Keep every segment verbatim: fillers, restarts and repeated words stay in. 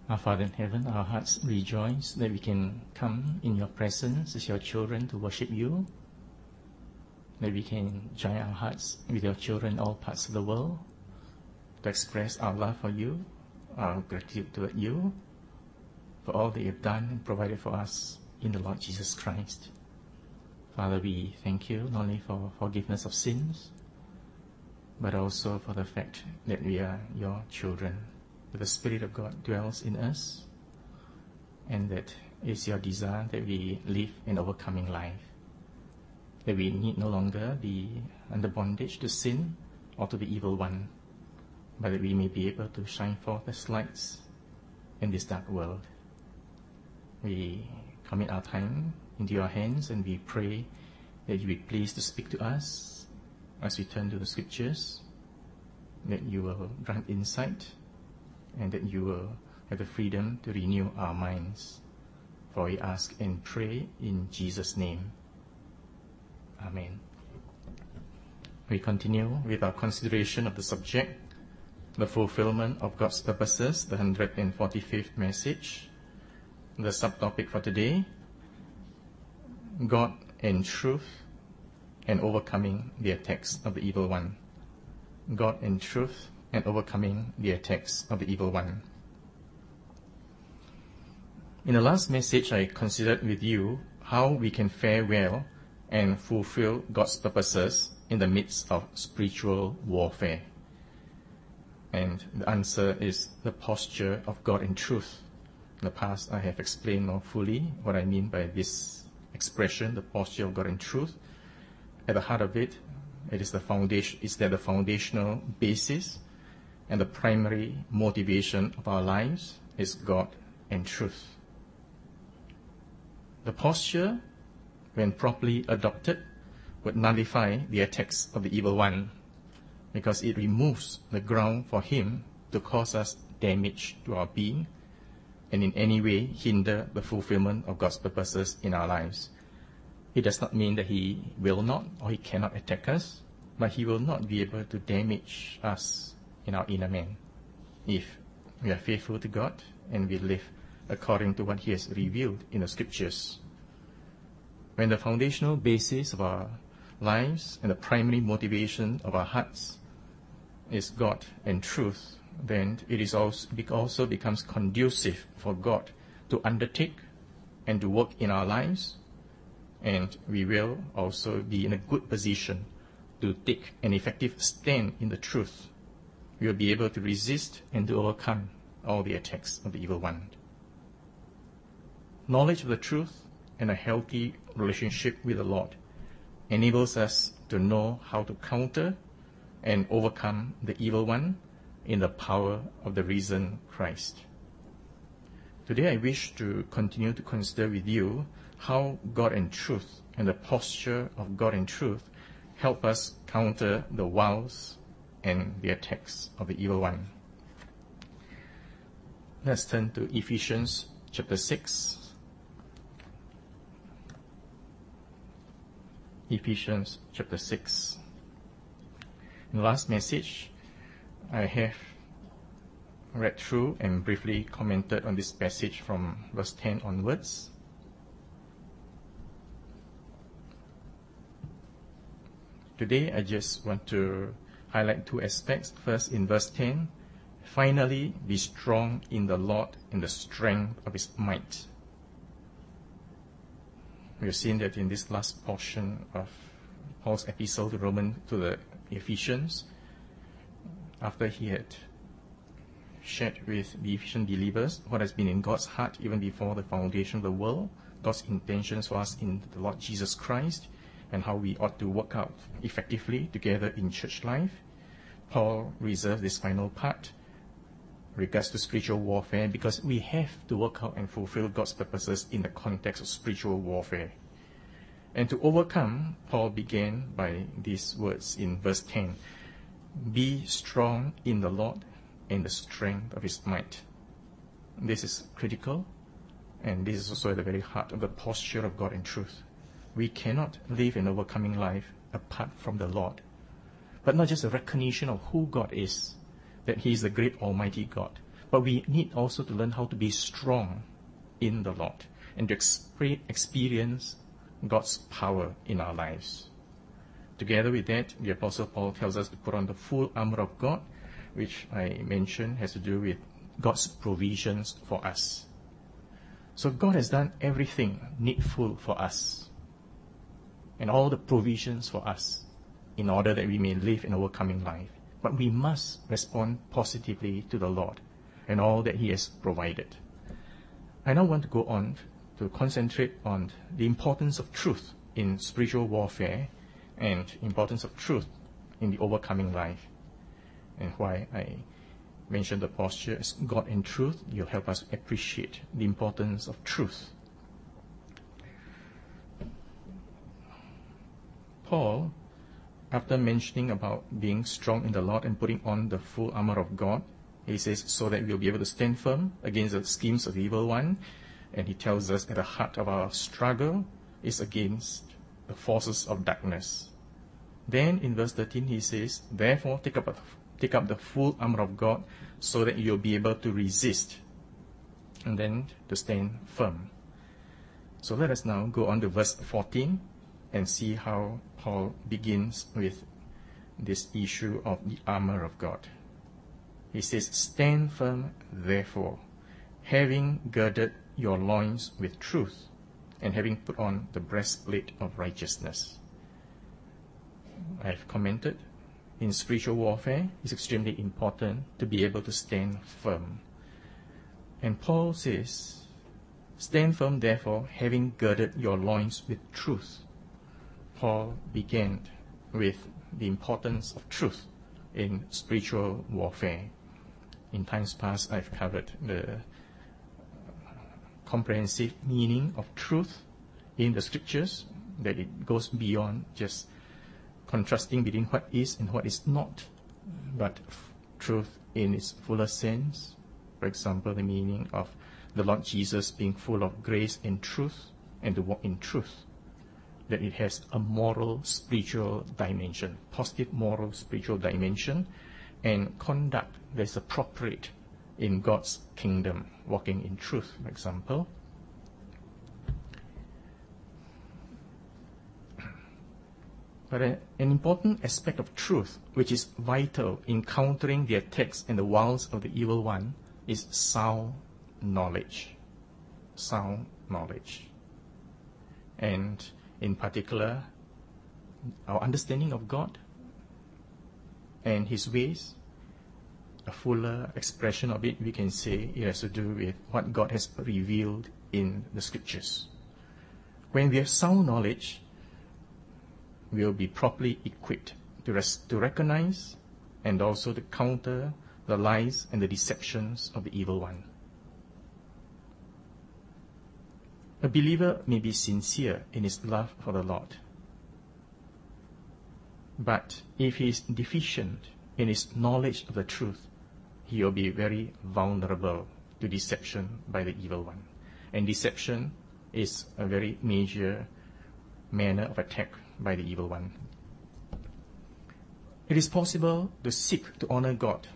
Our Father in heaven, our hearts rejoice that we can come in your presence as your children to worship you, that we can join our hearts with your children in all parts of the world to express our love for you, our gratitude toward you, for all that you've done and provided for us in the Lord Jesus Christ. Father, we thank you not only for forgiveness of sins, but also for the fact that we are your children, that the Spirit of God dwells in us, and that it's your desire that we live an overcoming life, that we need no longer be under bondage to sin or to the evil one, but that we may be able to shine forth as lights in this dark world. We commit our time into your hands, and we pray that you be pleased to speak to us as we turn to the Scriptures, that you will grant insight, and that you will have the freedom to renew our minds. For we ask and pray in Jesus' name. Amen. We continue with our consideration of the subject, the fulfillment of God's purposes, the one hundred forty-fifth message. The subtopic for today, God and truth and overcoming the attacks of the evil one. God and truth and overcoming the attacks of the evil one. In the last message, I considered with you how we can fare well and fulfill God's purposes in the midst of spiritual warfare. And the answer is the posture of God and truth. In the past, I have explained more fully what I mean by this expression, the posture of God and truth. At the heart of it, it is the foundation, is that the foundational basis and the primary motivation of our lives is God and truth. The posture, when properly adopted, would nullify the attacks of the evil one, because it removes the ground for him to cause us damage to our being and in any way hinder the fulfillment of God's purposes in our lives. It does not mean that he will not or he cannot attack us, but he will not be able to damage us in our inner man if we are faithful to God and we live according to what he has revealed in the Scriptures. When the foundational basis of our lives and the primary motivation of our hearts is God and truth, then it is also, it also becomes conducive for God to undertake and to work in our lives, and we will also be in a good position to take an effective stand in the truth. We will be able to resist and to overcome all the attacks of the evil one. Knowledge of the truth and a healthy relationship with the Lord enables us to know how to counter and overcome the evil one in the power of the risen Christ. Today I wish to continue to consider with you how God and truth and the posture of God and truth help us counter the wiles and the attacks of the evil one. Let's turn to Ephesians chapter six. Ephesians chapter six. In the last message, I have read through and briefly commented on this passage from verse ten onwards. Today, I just want to highlight two aspects. First, in verse ten, finally be strong in the Lord in the strength of his might. We have seen that in this last portion of Paul's epistle to Roman to the Ephesians, after he had shared with the Ephesian believers what has been in God's heart even before the foundation of the world, God's intentions for us in the Lord Jesus Christ, and how we ought to work out effectively together in church life, Paul reserves this final part regards to spiritual warfare, because we have to work out and fulfill God's purposes in the context of spiritual warfare. And to overcome, Paul began by these words in verse ten. Be strong in the Lord and the strength of his might. This is critical, and this is also at the very heart of the posture of God and truth. We cannot live an overcoming life apart from the Lord. But not just a recognition of who God is, that he is the great almighty God, but But we need also to learn how to be strong in the Lord and to exp- experience God's power in our lives. Together with that, the Apostle Paul tells us to put on the full armor of God, which I mentioned has to do with God's provisions for us. So God has done everything needful for us and all the provisions for us in order that we may live an overcoming life. But we must respond positively to the Lord and all that He has provided. I now want to go on to concentrate on the importance of truth in spiritual warfare and importance of truth in the overcoming life. And why I mentioned the posture as God and truth, you'll help us appreciate the importance of truth. Paul, after mentioning about being strong in the Lord and putting on the full armor of God, he says, so that we'll be able to stand firm against the schemes of the evil one. And he tells us that the heart of our struggle is against the forces of darkness. Then in verse thirteen he says, therefore take up, a, take up the full armor of God so that you'll be able to resist and then to stand firm. So let us now go on to verse fourteen and see how Paul begins with this issue of the armor of God. He says, stand firm, therefore, having girded your loins with truth, and having put on the breastplate of righteousness. I have commented, in spiritual warfare, it's extremely important to be able to stand firm. And Paul says, stand firm, therefore, having girded your loins with truth. Paul began with the importance of truth in spiritual warfare. In times past, I've covered the comprehensive meaning of truth in the scriptures, that it goes beyond just contrasting between what is and what is not, but f- truth in its fuller sense. For example, the meaning of the Lord Jesus being full of grace and truth, and to walk in truth, that it has a moral, spiritual dimension, positive moral, spiritual dimension, and conduct that is appropriate in God's kingdom, walking in truth, for example. But a, an important aspect of truth, which is vital in countering the attacks and the wiles of the evil one, is sound knowledge. Sound knowledge. And in particular, our understanding of God and His ways. A fuller expression of it, we can say it has to do with what God has revealed in the scriptures. When we have sound knowledge, we will be properly equipped to, res- to recognize and also to counter the lies and the deceptions of the evil one. A believer may be sincere in his love for the Lord, but if he is deficient in his knowledge of the truth, he will be very vulnerable to deception by the evil one. And deception is a very major manner of attack by the evil one. It is possible to seek to honor God,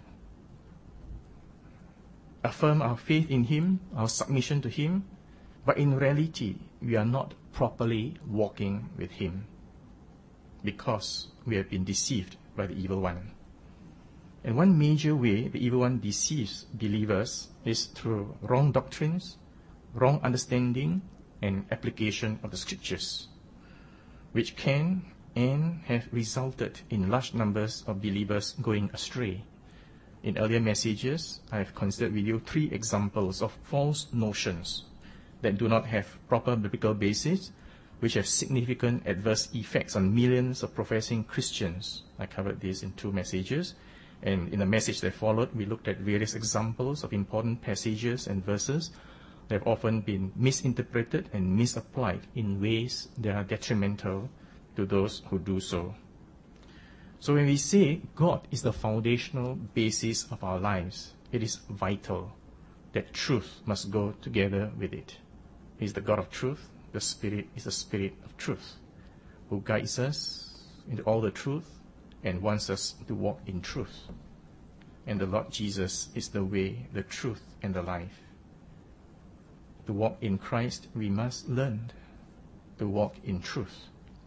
affirm our faith in Him, our submission to Him, but in reality, we are not properly walking with Him because we have been deceived by the evil one. And one major way the evil one deceives believers is through wrong doctrines, wrong understanding, and application of the scriptures, which can and have resulted in large numbers of believers going astray. In earlier messages, I have considered with you three examples of false notions that do not have proper biblical basis, which have significant adverse effects on millions of professing Christians. I covered this in two messages. And in the message that followed, we looked at various examples of important passages and verses that have often been misinterpreted and misapplied in ways that are detrimental to those who do so. So when we say God is the foundational basis of our lives, it is vital that truth must go together with it. He is the God of truth. The Spirit is the Spirit of truth, who guides us into all the truth and wants us to walk in truth. and the Lord Jesus is the way, the truth, and the life. To walk in Christ, we must learn to walk in truth.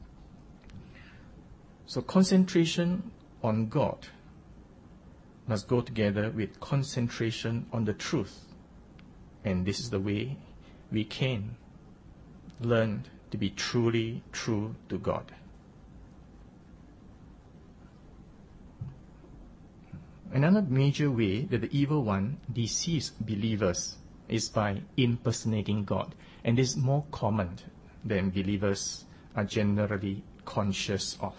So concentration on God must go together with concentration on the truth. And this is the way we can learn to be truly true to God. Another major way that the evil one deceives believers is by impersonating God. And this is more common than believers are generally conscious of.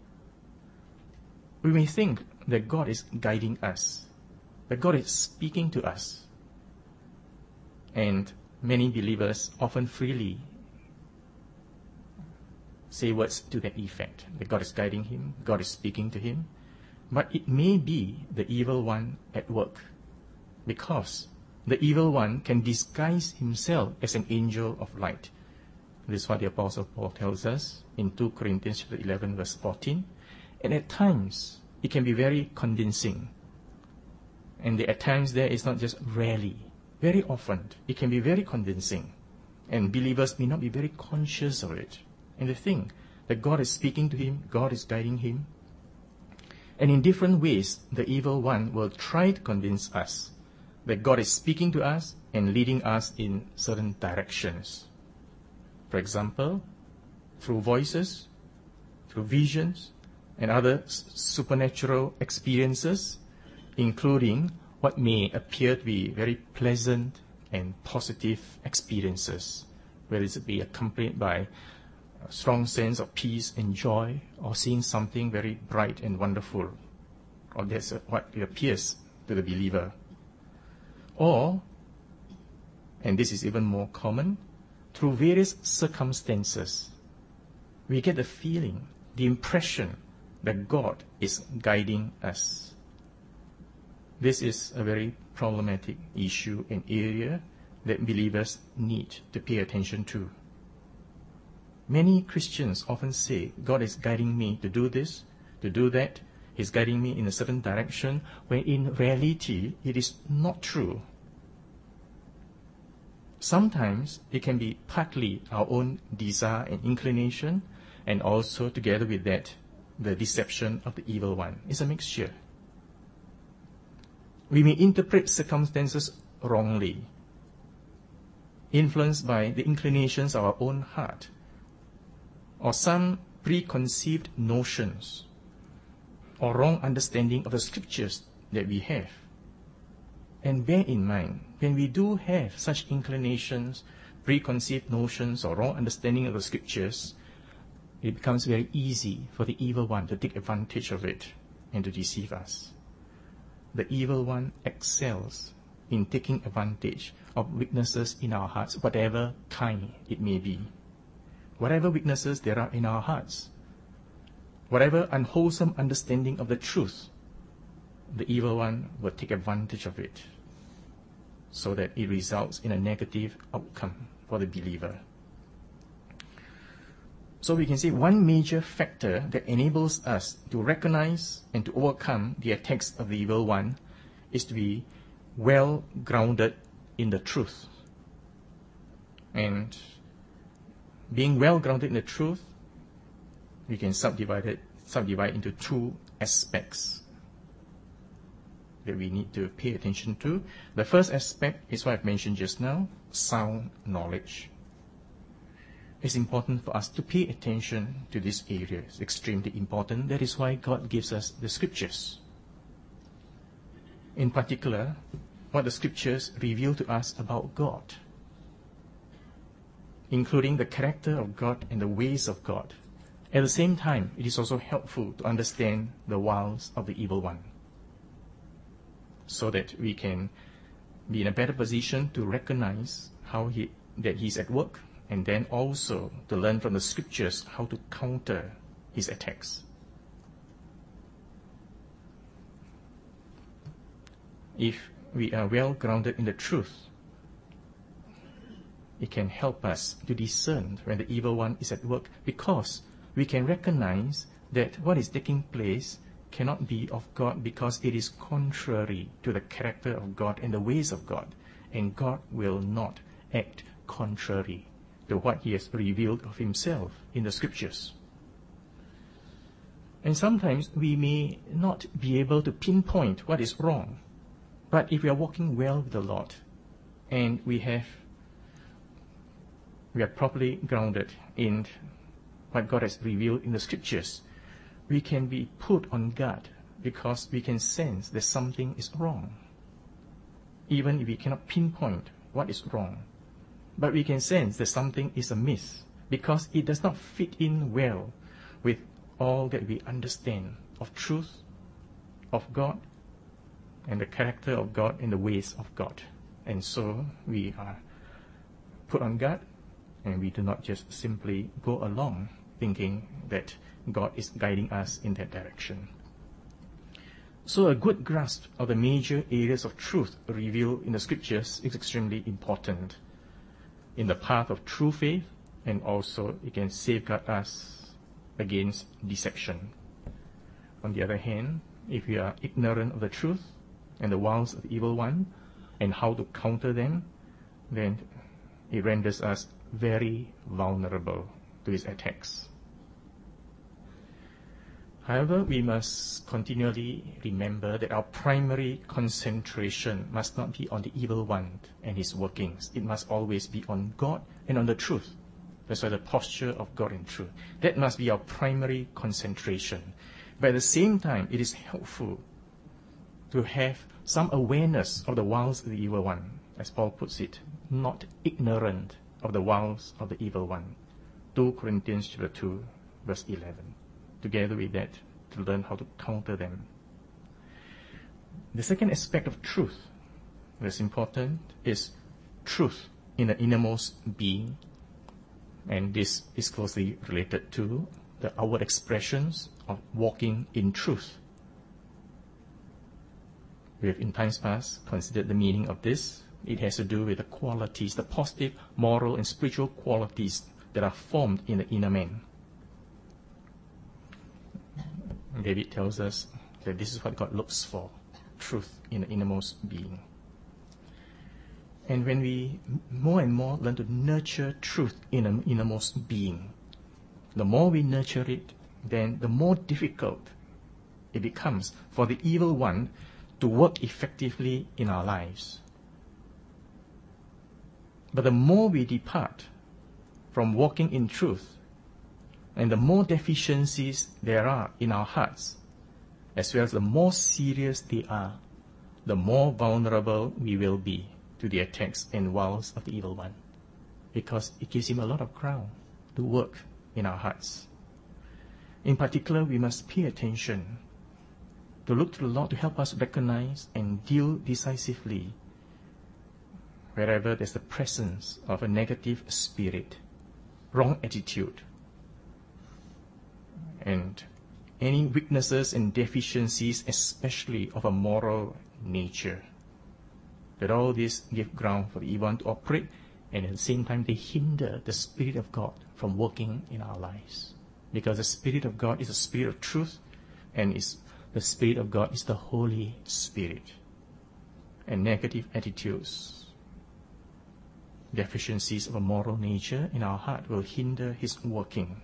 We may think that God is guiding us, that God is speaking to us. And many believers often freely say words to that effect, that God is guiding him, God is speaking to him. But it may be the evil one at work, because the evil one can disguise himself as an angel of light. This is what the Apostle Paul tells us in Second Corinthians eleven, verse fourteen. And at times, it can be very convincing. And the at times there is not just rarely, very often, it can be very convincing. And believers may not be very conscious of it. And they think that God is speaking to him, God is guiding him. And in different ways, the evil one will try to convince us that God is speaking to us and leading us in certain directions. For example, through voices, through visions, and other supernatural experiences, including what may appear to be very pleasant and positive experiences, whether it be accompanied by a strong sense of peace and joy, or seeing something very bright and wonderful, or that's what it appears to the believer. Or, and this is even more common, through various circumstances, we get the feeling, the impression that God is guiding us. This is a very problematic issue and area that believers need to pay attention to. Many Christians often say, God is guiding me to do this, to do that. He's guiding me in a certain direction, when in reality, it is not true. Sometimes it can be partly our own desire and inclination, and also together with that, the deception of the evil one. It's a mixture. We may interpret circumstances wrongly, influenced by the inclinations of our own heart, or some preconceived notions, or wrong understanding of the scriptures that we have. And bear in mind, when we do have such inclinations, preconceived notions, or wrong understanding of the scriptures, it becomes very easy for the evil one to take advantage of it and to deceive us. The evil one excels in taking advantage of weaknesses in our hearts, whatever kind it may be. Whatever weaknesses there are in our hearts, whatever unwholesome understanding of the truth, the evil one will take advantage of it, so that it results in a negative outcome for the believer. So we can say one major factor that enables us to recognize and to overcome the attacks of the evil one is to be well grounded in the truth. And being well grounded in the truth, we can subdivide it, subdivide into two aspects that we need to pay attention to. The first aspect is what I've mentioned just now, sound knowledge. It's important for us to pay attention to this area. It's extremely important. That is why God gives us the scriptures. In particular, what the scriptures reveal to us about God, including the character of God and the ways of God. At the same time, it is also helpful to understand the wiles of the evil one, so that we can be in a better position to recognize how he, that he's at work, and then also to learn from the scriptures how to counter his attacks. If we are well grounded in the truth, it can help us to discern when the evil one is at work, because we can recognize that what is taking place cannot be of God because it is contrary to the character of God and the ways of God. And God will not act contrary to what He has revealed of Himself in the Scriptures. And sometimes we may not be able to pinpoint what is wrong. But if we are walking well with the Lord, and we have we are properly grounded in what God has revealed in the Scriptures, we can be put on guard because we can sense that something is wrong. Even if we cannot pinpoint what is wrong, but we can sense that something is amiss because it does not fit in well with all that we understand of truth, of God, and the character of God and the ways of God. And so we are put on guard, and we do not just simply go along thinking that God is guiding us in that direction. So a good grasp of the major areas of truth revealed in the Scriptures is extremely important in the path of true faith, and also it can safeguard us against deception. On the other hand, if we are ignorant of the truth and the wiles of the evil one and how to counter them, then it renders us very vulnerable to his attacks. However, we must continually remember that our primary concentration must not be on the evil one and his workings. It must always be on God and on the truth. That's why the posture of God and truth. That must be our primary concentration. But at the same time, it is helpful to have some awareness of the wiles of the evil one, as Paul puts it, not ignorant of the wiles of the evil one. Second Corinthians chapter two, verse eleven. Together with that, to learn how to counter them. The second aspect of truth that's important is truth in the innermost being. And this is closely related to the outward expressions of walking in truth. We have in times past considered the meaning of this. It has to do with the qualities, the positive, moral, and spiritual qualities that are formed in the inner man. David tells us that this is what God looks for, truth in the innermost being. And when we more and more learn to nurture truth in the innermost being, the more we nurture it, then the more difficult it becomes for the evil one to work effectively in our lives. But the more we depart from walking in truth, and the more deficiencies there are in our hearts, as well as the more serious they are, the more vulnerable we will be to the attacks and wiles of the evil one, because it gives him a lot of ground to work in our hearts. In particular, we must pay attention to look to the Lord to help us recognize and deal decisively wherever there's the presence of a negative spirit, wrong attitude, and any weaknesses and deficiencies, especially of a moral nature. That all this give ground for the evil one to operate, and at the same time they hinder the Spirit of God from working in our lives. Because the Spirit of God is the Spirit of truth, and is the Spirit of God is the Holy Spirit. And negative attitudes, deficiencies of a moral nature in our heart will hinder His working.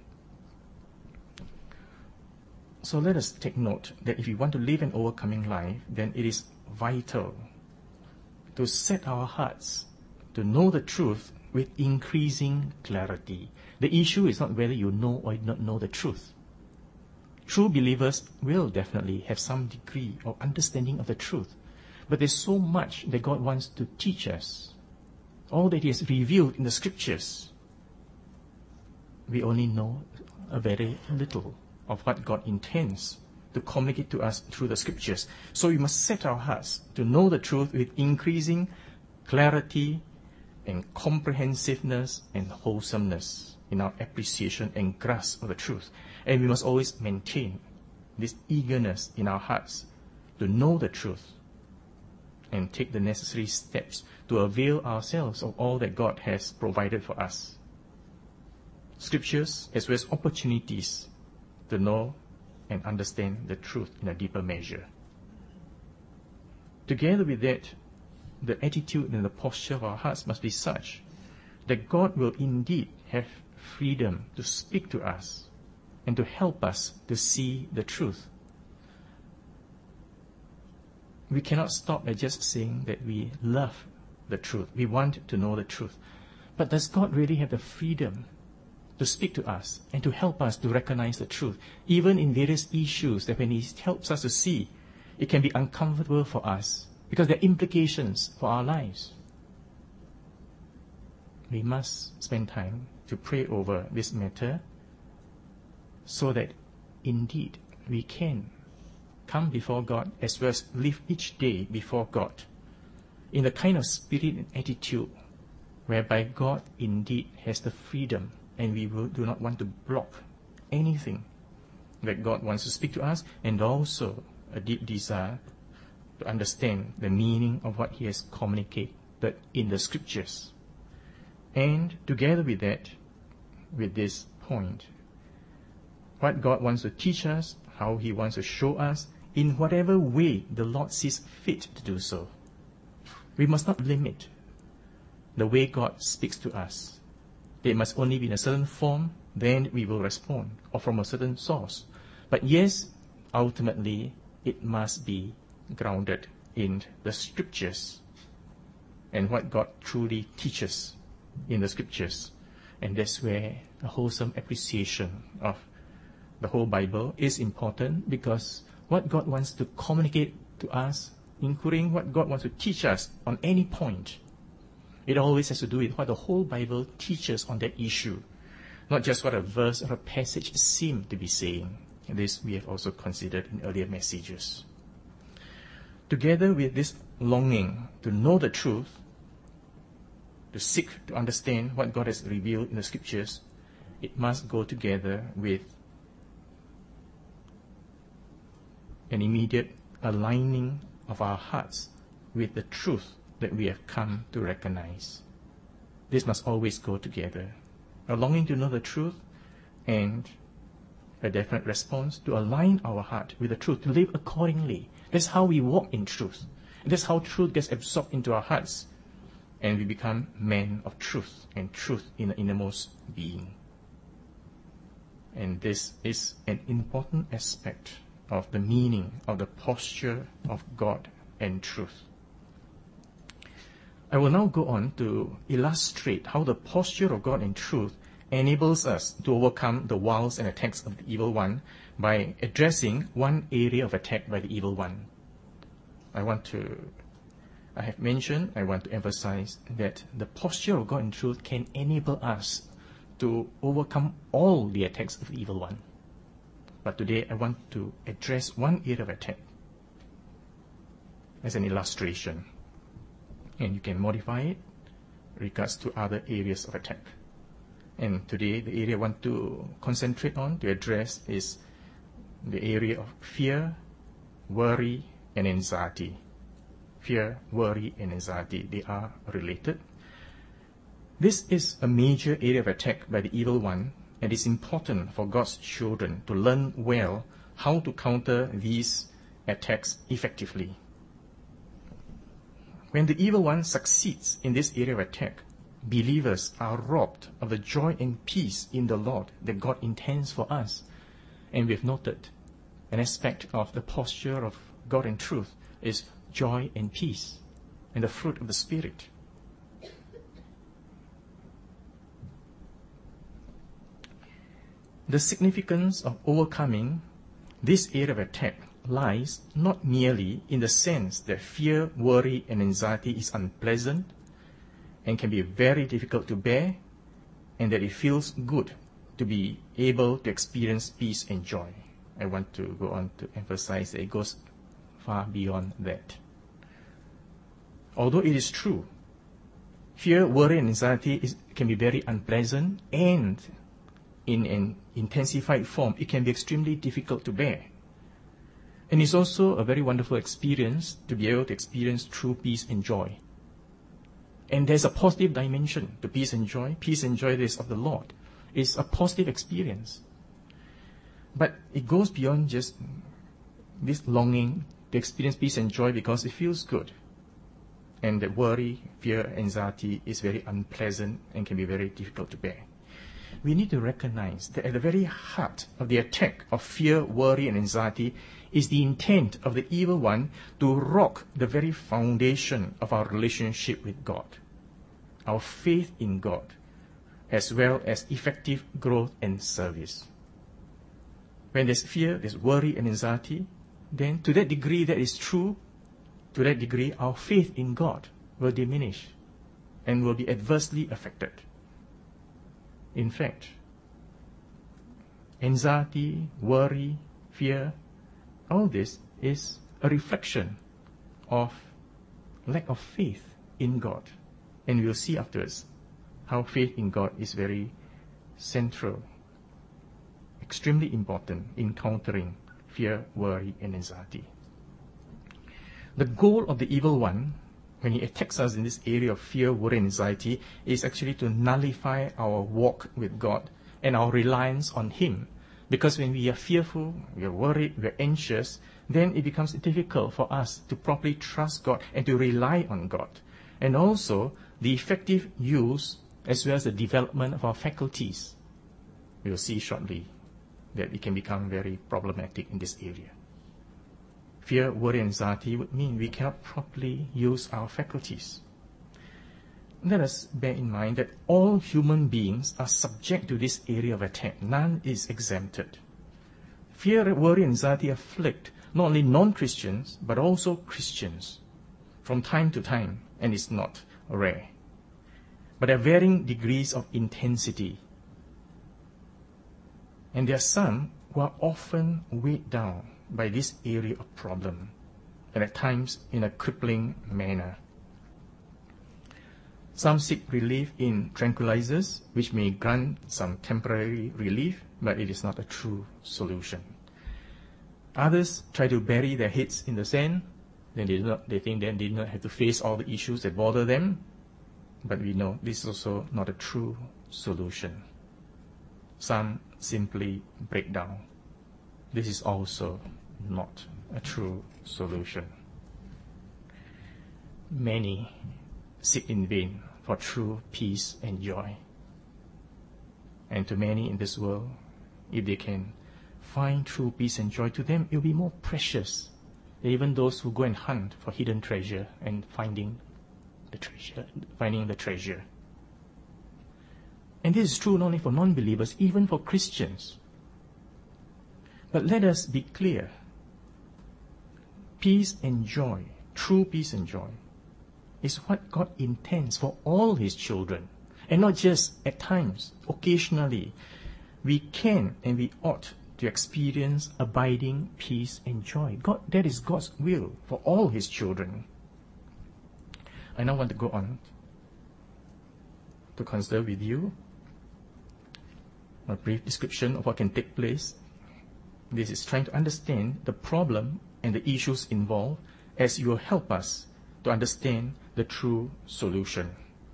So let us take note that if we want to live an overcoming life, then it is vital to set our hearts to know the truth with increasing clarity. The issue is not whether you know or do not know the truth. True believers will definitely have some degree of understanding of the truth, but there's so much that God wants to teach us. All that He has revealed in the Scriptures, we only know a very little of what God intends to communicate to us through the Scriptures. So we must set our hearts to know the truth with increasing clarity and comprehensiveness and wholesomeness in our appreciation and grasp of the truth. And we must always maintain this eagerness in our hearts to know the truth and take the necessary steps to avail ourselves of all that God has provided for us. Scriptures as well as opportunities to know and understand the truth in a deeper measure. Together with that, the attitude and the posture of our hearts must be such that God will indeed have freedom to speak to us and to help us to see the truth. We cannot stop at just saying that we love the truth. We want to know the truth. But does God really have the freedom to speak to us and to help us to recognize the truth, even in various issues that when He helps us to see, it can be uncomfortable for us because there are implications for our lives? We must spend time to pray over this matter so that indeed we can come before God as well as live each day before God in the kind of spirit and attitude whereby God indeed has the freedom, and we will, do not want to block anything that God wants to speak to us, and also a deep desire to understand the meaning of what He has communicated in the Scriptures. And together with that, with this point, what God wants to teach us, how He wants to show us, in whatever way the Lord sees fit to do so. We must not limit the way God speaks to us. It must only be in a certain form, then we will respond, or from a certain source. But yes, ultimately, it must be grounded in the Scriptures and what God truly teaches in the Scriptures. And that's where a wholesome appreciation of the whole Bible is important, because what God wants to communicate to us, including what God wants to teach us on any point, it always has to do with what the whole Bible teaches on that issue, not just what a verse or a passage seems to be saying. And this we have also considered in earlier messages. Together with this longing to know the truth, to seek to understand what God has revealed in the Scriptures, it must go together with an immediate aligning of our hearts with the truth that we have come to recognize. This must always go together. A longing to know the truth and a definite response to align our heart with the truth, to live accordingly. That's how we walk in truth. That's how truth gets absorbed into our hearts, and we become men of truth, and truth in the innermost being. And this is an important aspect of the meaning of the posture of God and truth. I will now go on to illustrate how the posture of God and truth enables us to overcome the wiles and attacks of the evil one by addressing one area of attack by the evil one. I want to, I have mentioned, I want to emphasize that the posture of God and truth can enable us to overcome all the attacks of the evil one. But today I want to address one area of attack as an illustration. And you can modify it in regards to other areas of attack. And today the area I want to concentrate on, to address, is the area of fear, worry, and anxiety. Fear, worry, and anxiety, they are related. This is a major area of attack by the evil one, and it's important for God's children to learn well how to counter these attacks effectively. When the evil one succeeds in this area of attack, believers are robbed of the joy and peace in the Lord that God intends for us. And we've noted an aspect of the posture of God and truth is joy and peace, and the fruit of the Spirit. The significance of overcoming this area of attack lies not merely in the sense that fear, worry, and anxiety is unpleasant and can be very difficult to bear, and that it feels good to be able to experience peace and joy. I want to go on to emphasize that it goes far beyond that. Although it is true, fear, worry, and anxiety is, can be very unpleasant, and in an intensified form, it can be extremely difficult to bear. And it's also a very wonderful experience to be able to experience true peace and joy. And there's a positive dimension to peace and joy. Peace and joy is of the Lord. It's a positive experience. But it goes beyond just this longing to experience peace and joy because it feels good. And that worry, fear, anxiety is very unpleasant and can be very difficult to bear. We need to recognize that at the very heart of the attack of fear, worry, and anxiety is the intent of the evil one to rock the very foundation of our relationship with God, our faith in God, as well as effective growth and service. When there's fear, there's worry and anxiety, then to that degree that is true, to that degree our faith in God will diminish and will be adversely affected. In fact, anxiety, worry, fear, all this is a reflection of lack of faith in God. And we'll see afterwards how faith in God is very central, extremely important in countering fear, worry, and anxiety. The goal of the evil one, when he attacks us in this area of fear, worry, and anxiety, is actually to nullify our walk with God and our reliance on Him. Because when we are fearful, we are worried, we are anxious, then it becomes difficult for us to properly trust God and to rely on God. And also, the effective use as well as the development of our faculties. We will see shortly that it can become very problematic in this area. Fear, worry, and anxiety would mean we cannot properly use our faculties. Let us bear in mind that all human beings are subject to this area of attack. None is exempted. Fear, worry, and anxiety afflict not only non-Christians, but also Christians from time to time, and it's not rare. But there are varying degrees of intensity. And there are some who are often weighed down by this area of problem, and at times in a crippling manner. Some seek relief in tranquilizers, which may grant some temporary relief, but it is not a true solution. Others try to bury their heads in the sand. Then they, do not, they think then they do not have to face all the issues that bother them. But we know this is also not a true solution. Some simply break down. This is also not a true solution. Many seek in vain for true peace and joy. And to many in this world, if they can find true peace and joy, to them it will be more precious than even those who go and hunt for hidden treasure and finding the treasure, finding the treasure. And this is true not only for non-believers, even for Christians. But let us be clear. Peace and joy, true peace and joy, is what God intends for all His children. And not just at times, occasionally. We can and we ought to experience abiding peace and joy. God, that is God's will for all His children. I now want to go on to consider with you a brief description of what can take place. This is trying to understand the problem and the issues involved, as you will help us to understand the true solution.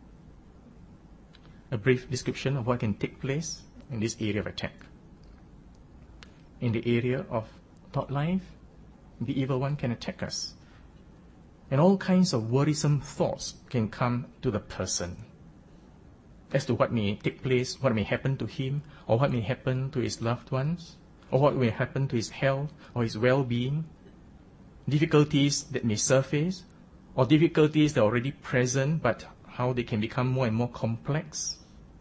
A brief description of what can take place in this area of attack. In the area of thought life, the evil one can attack us. And all kinds of worrisome thoughts can come to the person as to what may take place, what may happen to him, or what may happen to his loved ones, or what may happen to his health or his well-being, difficulties that may surface, or difficulties that are already present, but how they can become more and more complex.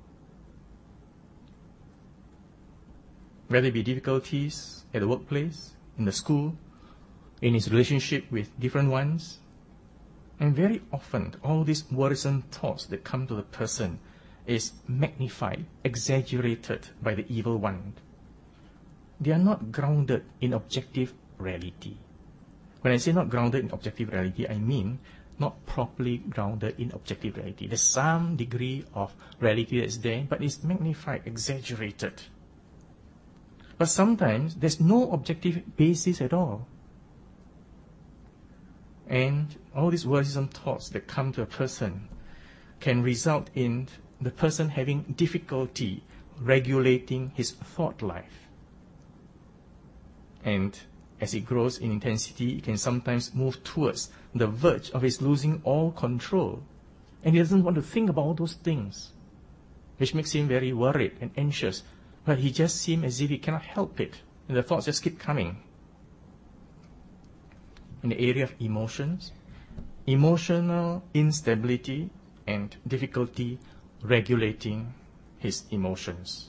Whether it be difficulties at the workplace, in the school, in his relationship with different ones. And very often, all these worrisome thoughts that come to the person is magnified, exaggerated by the evil one. They are not grounded in objective reality. When I say not grounded in objective reality, I mean not properly grounded in objective reality. There's some degree of reality that's there, but it's magnified, exaggerated. But sometimes there's no objective basis at all. And all these worrisome thoughts that come to a person can result in the person having difficulty regulating his thought life. And as it grows in intensity, it can sometimes move towards the verge of his losing all control. And he doesn't want to think about all those things, which makes him very worried and anxious. But he just seems as if he cannot help it, and the thoughts just keep coming. In the area of emotions, emotional instability and difficulty regulating his emotions.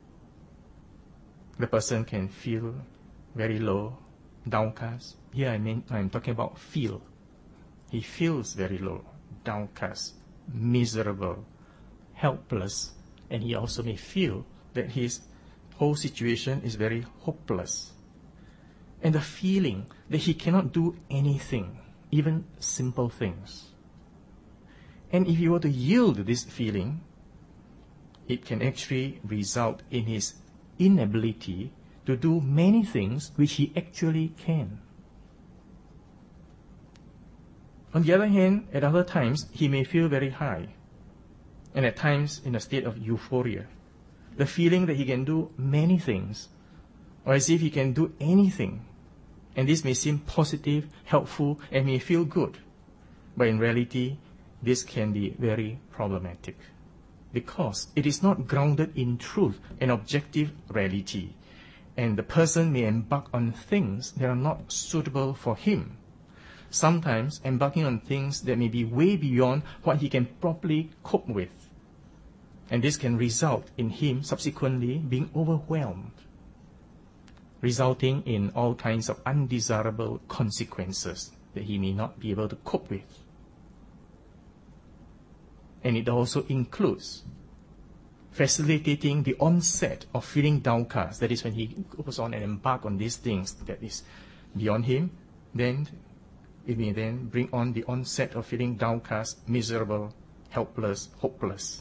The person can feel very low, downcast. Here I mean I'm talking about feel. He feels very low, downcast, miserable, helpless, and he also may feel that his whole situation is very hopeless. And the feeling that he cannot do anything, even simple things. And if you were to yield to this feeling, it can actually result in his inability to do many things which he actually can. On the other hand, at other times, he may feel very high, and at times in a state of euphoria. The feeling that he can do many things, or as if he can do anything. And this may seem positive, helpful, and may feel good. But in reality, this can be very problematic, because it is not grounded in truth and objective reality. And the person may embark on things that are not suitable for him. Sometimes embarking on things that may be way beyond what he can properly cope with. And this can result in him subsequently being overwhelmed, resulting in all kinds of undesirable consequences that he may not be able to cope with. And it also includes facilitating the onset of feeling downcast. That is, when he goes on and embark on these things that is beyond him, then it may then bring on the onset of feeling downcast, miserable, helpless, hopeless.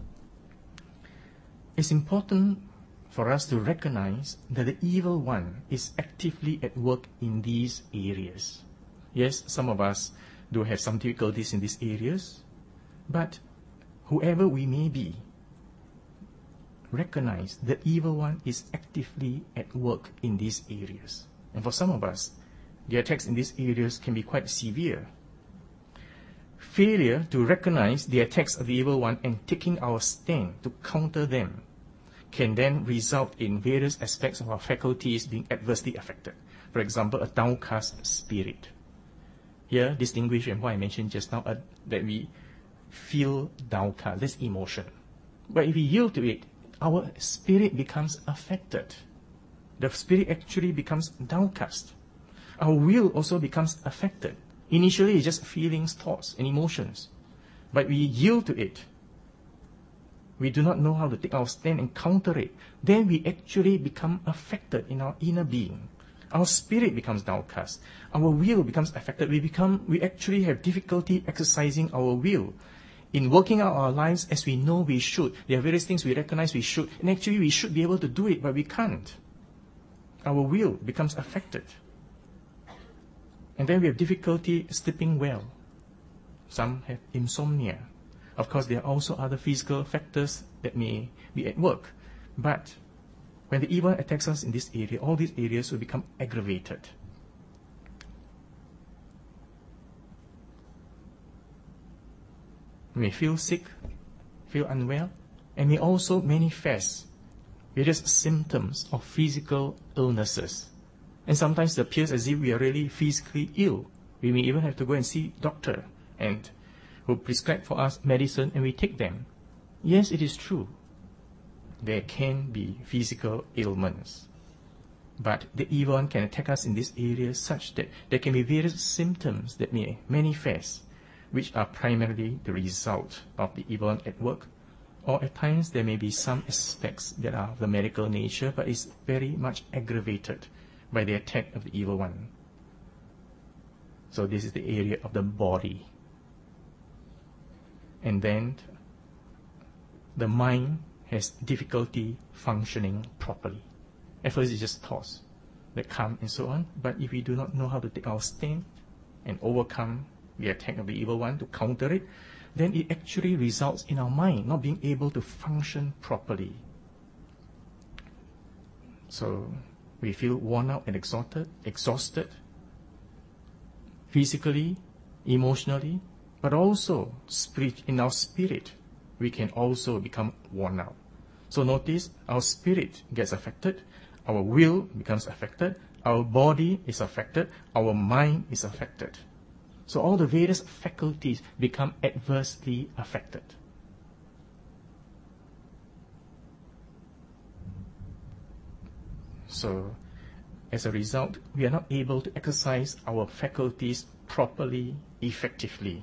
It's important for us to recognize that the evil one is actively at work in these areas. Yes, some of us do have some difficulties in these areas, but whoever we may be, recognize that evil one is actively at work in these areas. And for some of us, the attacks in these areas can be quite severe. Failure to recognize the attacks of the evil one and taking our stand to counter them can then result in various aspects of our faculties being adversely affected. For example, a downcast spirit. Here, distinguish from what I mentioned just now, uh, that we feel downcast, this emotion. But if we yield to it, our spirit becomes affected. The spirit actually becomes downcast. Our will also becomes affected. Initially, it's just feelings, thoughts, and emotions. But we yield to it. We do not know how to take our stand and counter it. Then we actually become affected in our inner being. Our spirit becomes downcast. Our will becomes affected. We become, we actually have difficulty exercising our will in working out our lives as we know we should. There are various things we recognize we should, and actually we should be able to do it, but we can't. Our will becomes affected. And then we have difficulty sleeping well. Some have insomnia. Of course, there are also other physical factors that may be at work. But when the evil attacks us in this area, all these areas will become aggravated. We may feel sick, feel unwell, and may also manifest various symptoms of physical illnesses. And sometimes it appears as if we are really physically ill. We may even have to go and see a doctor and who prescribe for us medicine, and we take them. Yes, it is true. There can be physical ailments. But the evil one can attack us in this area such that there can be various symptoms that may manifest, which are primarily the result of the evil one at work. Or at times there may be some aspects that are of the medical nature, but is very much aggravated by the attack of the evil one. So this is the area of the body. And then the mind has difficulty functioning properly. At first it's just thoughts that come and so on, but if we do not know how to take our stand and overcome the attack of the evil one, to counter it, then it actually results in our mind not being able to function properly. So we feel worn out and exhausted, exhausted, physically, emotionally, but also spirit, in our spirit, we can also become worn out. So notice, our spirit gets affected, our will becomes affected, our body is affected, our mind is affected. So all the various faculties become adversely affected. So, as a result, we are not able to exercise our faculties properly, effectively.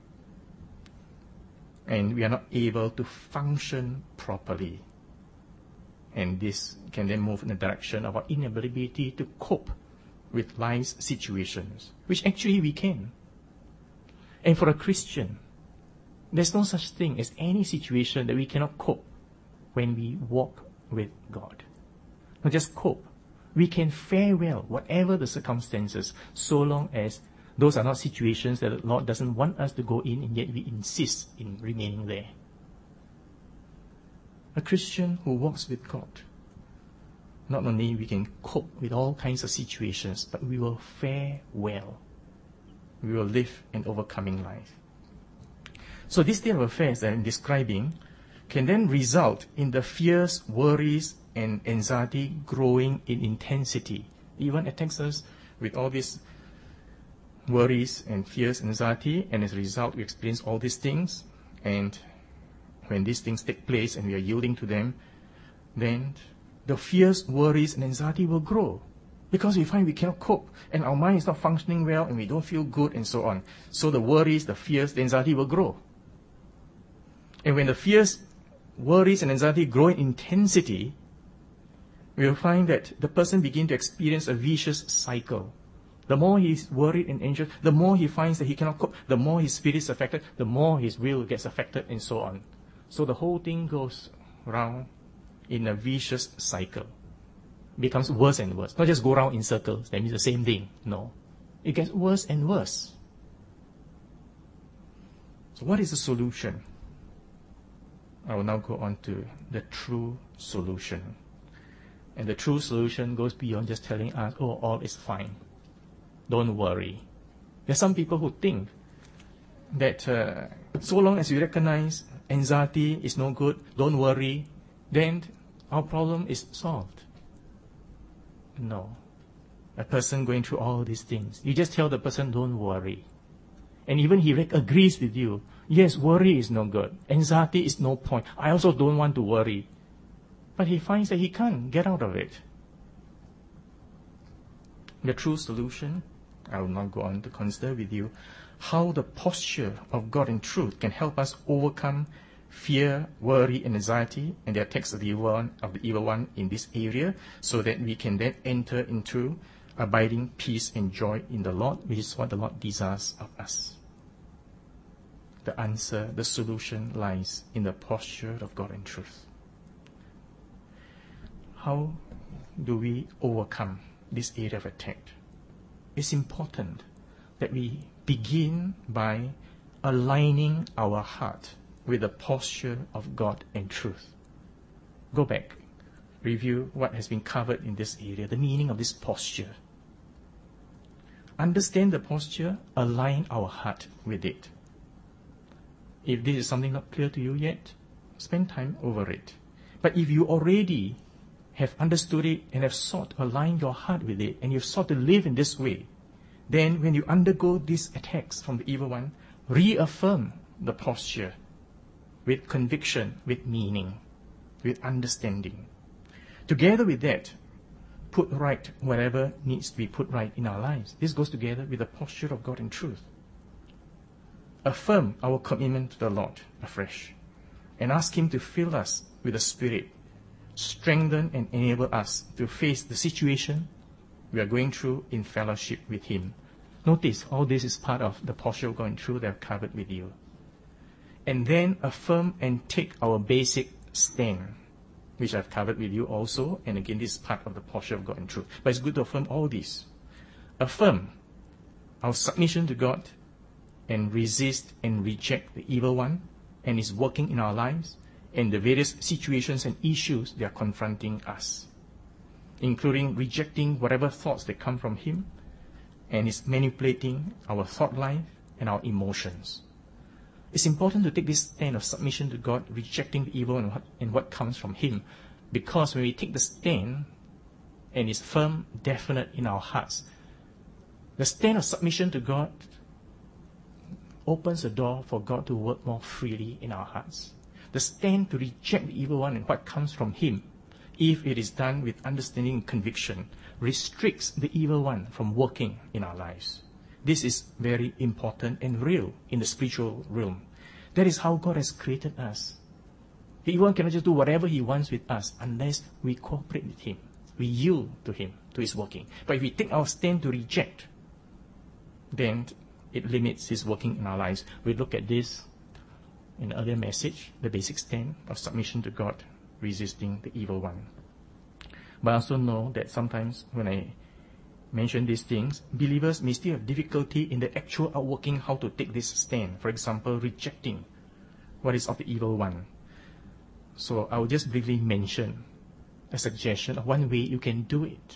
And we are not able to function properly. And this can then move in the direction of our inability to cope with life's situations, which actually we can. And for a Christian, there's no such thing as any situation that we cannot cope when we walk with God. Not just cope. We can fare well, whatever the circumstances, so long as those are not situations that the Lord doesn't want us to go in, and yet we insist in remaining there. A Christian who walks with God, not only we can cope with all kinds of situations, but we will fare well. We will live an overcoming life. So this state of affairs that I'm describing can then result in the fears, worries, and anxiety growing in intensity. Even attacks us with all these worries and fears, anxiety, and as a result we experience all these things. And when these things take place and we are yielding to them, then the fears, worries, and anxiety will grow. Because we find we cannot cope, and our mind is not functioning well, and we don't feel good, and so on. So the worries, the fears, the anxiety will grow. And when the fears, worries, and anxiety grow in intensity, we will find that the person begins to experience a vicious cycle. The more he is worried and anxious, the more he finds that he cannot cope, the more his spirit is affected, the more his will gets affected, and so on. So the whole thing goes round in a vicious cycle. Becomes worse and worse. Not just go round in circles, that means the same thing. No. It gets worse and worse. So what is the solution? I will now go on to the true solution. And the true solution goes beyond just telling us, oh, all is fine. Don't worry. There are some people who think that uh, so long as we recognize anxiety is no good, don't worry, then our problem is solved. No. A person going through all these things, you just tell the person, don't worry. And even he agrees with you, yes, worry is no good. Anxiety is no point. I also don't want to worry. But he finds that he can't get out of it. The true solution, I will now go on to consider with you how the posture of God in truth can help us overcome fear, worry, and anxiety, and the attacks of the evil one, of the evil one in this area, so that we can then enter into abiding peace and joy in the Lord, which is what the Lord desires of us. The answer, the solution lies in the posture of God in truth. How do we overcome this area of attack? It's important that we begin by aligning our heart with the posture of God and truth. Go back, review what has been covered in this area, the meaning of this posture. Understand the posture, align our heart with it. If this is something not clear to you yet, spend time over it. But if you already have understood it and have sought to align your heart with it, and you've sought to live in this way, then when you undergo these attacks from the evil one, reaffirm the posture with conviction, with meaning, with understanding. Together with that, put right whatever needs to be put right in our lives. This goes together with the posture of God in truth. Affirm our commitment to the Lord afresh, and ask Him to fill us with the Spirit, strengthen and enable us to face the situation we are going through in fellowship with Him. Notice, all this is part of the posture of God in truth that I've covered with you. And then affirm and take our basic stand, which I've covered with you also, and again this is part of the posture of God in truth. But it's good to affirm all this. Affirm our submission to God and resist and reject the evil one and his working in our lives and the various situations and issues that are confronting us. including rejecting whatever thoughts that come from him, and is manipulating our thought life and our emotions. It's important to take this stand of submission to God, rejecting the evil and what, and what comes from him, because when we take the stand and is firm, definite in our hearts, the stand of submission to God opens the door for God to work more freely in our hearts. The stand to reject the evil one and what comes from him, if it is done with understanding and conviction, restricts the evil one from working in our lives. This is very important and real in the spiritual realm. That is how God has created us. The evil one cannot just do whatever he wants with us unless we cooperate with him. We yield to him, to his working. But if we take our stand to reject, then it limits his working in our lives. We look at this in the earlier message, the basic stand of submission to God, resisting the evil one. But I also know that sometimes when I mention these things, believers may still have difficulty in the actual outworking how to take this stand. For example, rejecting what is of the evil one. So I will just briefly mention a suggestion of one way you can do it.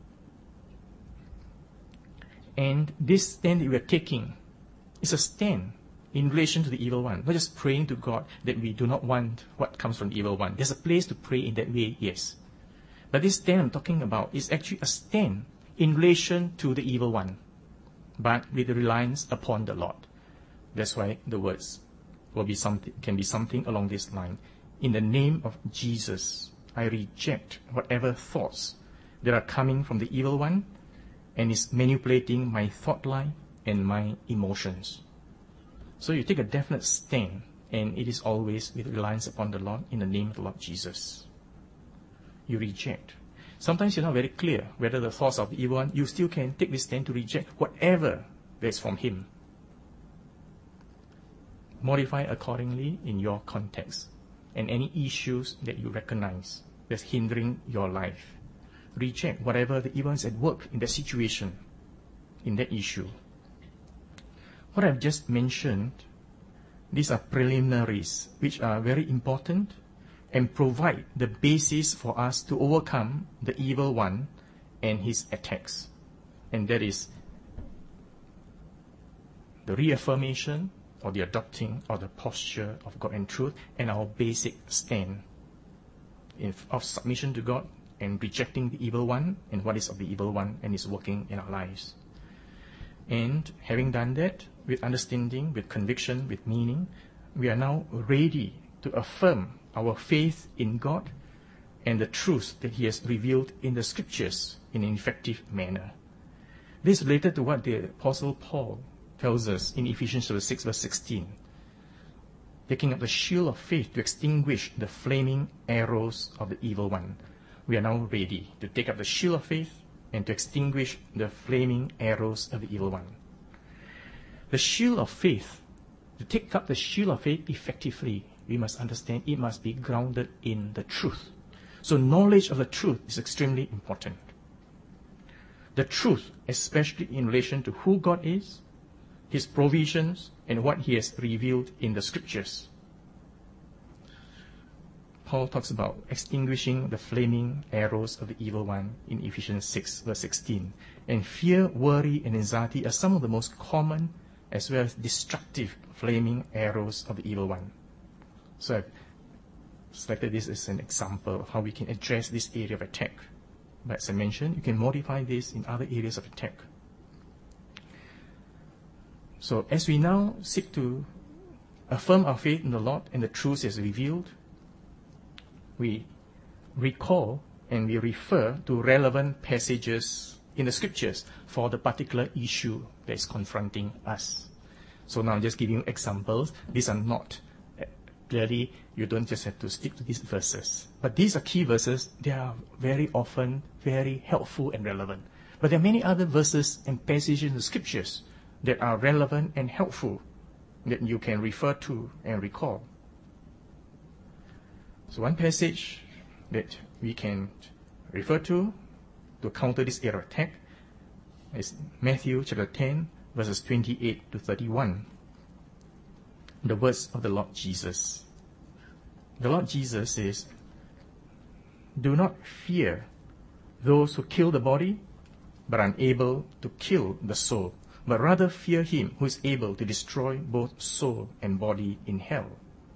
And this stand that we are taking is a stand in relation to the evil one. Not just praying to God that we do not want what comes from the evil one. There's a place to pray in that way, yes. But this stand I'm talking about is actually a stand in relation to the evil one, but with reliance upon the Lord. That's why the words will be something, can be something along this line. In the name of Jesus, I reject whatever thoughts that are coming from the evil one and is manipulating my thought life and my emotions. So you take a definite stand, and it is always with reliance upon the Lord in the name of the Lord Jesus. You reject. Sometimes you're not very clear whether the thoughts of the evil one, you still can take this stand to reject whatever that is from him. Modify accordingly in your context and any issues that you recognize that's hindering your life. Reject whatever the evil is at work in that situation, in that issue. What I've just mentioned, these are preliminaries which are very important and provide the basis for us to overcome the evil one and his attacks. And that is the reaffirmation or the adopting of the posture of God and truth and our basic stand of submission to God and rejecting the evil one and what is of the evil one and is working in our lives. And having done that, with understanding, with conviction, with meaning, we are now ready to affirm our faith in God and the truth that he has revealed in the scriptures in an effective manner. This is related to what the Apostle Paul tells us in Ephesians chapter six, verse sixteen. Taking up the shield of faith to extinguish the flaming arrows of the evil one. We are now ready to take up the shield of faith and to extinguish the flaming arrows of the evil one. The shield of faith, to take up the shield of faith effectively, we must understand it must be grounded in the truth. So knowledge of the truth is extremely important. The truth, especially in relation to who God is, his provisions, and what he has revealed in the scriptures. Paul talks about extinguishing the flaming arrows of the evil one in Ephesians six, verse sixteen. And fear, worry, and anxiety are some of the most common as well as destructive flaming arrows of the evil one. So I've selected this as an example of how we can address this area of attack. But as I mentioned, you can modify this in other areas of attack. So as we now seek to affirm our faith in the Lord and the truths he has revealed, we recall and we refer to relevant passages in the scriptures for the particular issue that is confronting us. So now I'm just giving you examples. These are not, clearly, you don't just have to stick to these verses. But these are key verses. They are very often very helpful and relevant. But there are many other verses and passages in the scriptures that are relevant and helpful that you can refer to and recall. So one passage that we can refer to to counter this area of attack is Matthew chapter ten, verses twenty-eight to thirty-one. The words of the Lord Jesus. The Lord Jesus says, "Do not fear those who kill the body, but are unable to kill the soul, but rather fear him who is able to destroy both soul and body in hell.